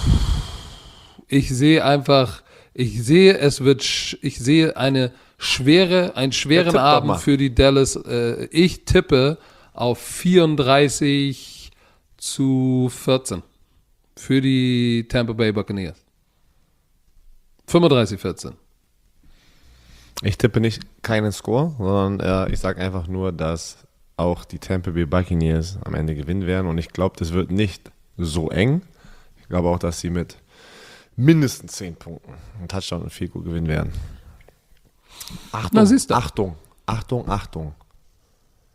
Ich sehe einfach, ich sehe, es wird, sch- ich sehe eine schwere, einen schweren tipp doch mal. Abend für die Dallas. Äh, ich tippe auf vierunddreißig zu vierzehn für die Tampa Bay Buccaneers. fünfunddreißig vierzehn. Ich tippe nicht keinen Score, sondern äh, ich sage einfach nur, dass auch die Tampa Bay Buccaneers am Ende gewinnen werden. Und ich glaube, das wird nicht so eng. Ich glaube auch, dass sie mit mindestens zehn Punkten einen Touchdown und Field Goal gewinnen werden. Achtung, Na, siehst du. Achtung, Achtung, Achtung.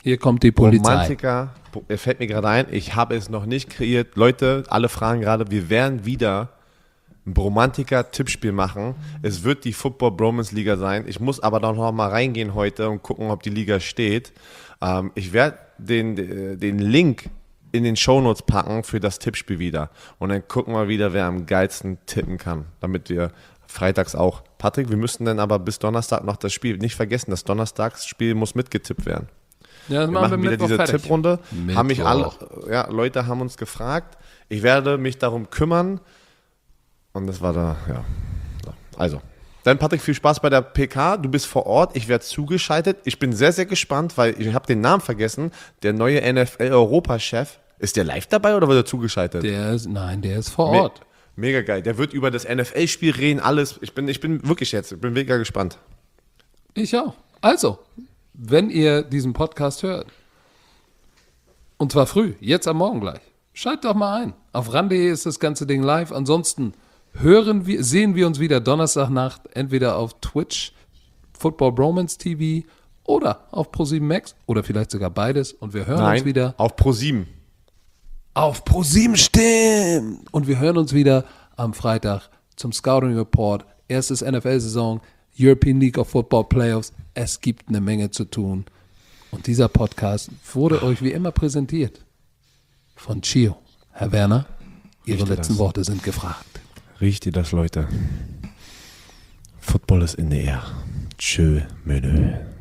Hier kommt die Polizei. Romantiker, er fällt mir gerade ein, ich habe es noch nicht kreiert. Leute, alle fragen gerade, wir werden wieder ein Romantiker-Tippspiel machen. Es wird die Football Bromance Liga sein. Ich muss aber doch noch mal reingehen heute und gucken, ob die Liga steht. Ähm, ich werde den, den Link in den Shownotes packen für das Tippspiel wieder. Und dann gucken wir wieder, wer am geilsten tippen kann, damit wir freitags auch. Patrick, wir müssten dann aber bis Donnerstag noch das Spiel, nicht vergessen, das Donnerstagsspiel muss mitgetippt werden. Ja, das wir machen machen wir wieder diese fertig. Tipprunde. Mittwoch. Haben mich alle, ja, Leute haben uns gefragt. Ich werde mich darum kümmern. Und das war da, ja. So. Also, dann Patrick, viel Spaß bei der P K. Du bist vor Ort, ich werde zugeschaltet. Ich bin sehr, sehr gespannt, weil ich habe den Namen vergessen. Der neue N F L-Europachef, ist der live dabei oder wird er zugeschaltet? Der ist, nein, der ist vor Me- Ort. Mega geil. Der wird über das N F L-Spiel reden, alles. Ich bin, ich bin wirklich jetzt, ich bin mega gespannt. Ich auch. Also, wenn ihr diesen Podcast hört, und zwar früh, jetzt am Morgen gleich, schaltet doch mal ein. Auf ran punkt de ist das ganze Ding live. Ansonsten hören wir, sehen wir uns wieder Donnerstagnacht, entweder auf Twitch, Football Bromance T V oder auf ProSieben Max oder vielleicht sogar beides. Und wir hören Nein, uns wieder auf ProSieben. auf ProSieben, stimmt. Und wir hören uns wieder am Freitag zum Scouting Report. Erstes N F L-Saison, European League of Football Playoffs. Es gibt eine Menge zu tun. Und dieser Podcast wurde euch wie immer präsentiert von Chio. Herr Werner, Ihre Riecht ihr letzten das? Worte sind gefragt. Riecht ihr das, Leute? Football ist in der Air. Tschö, Menü.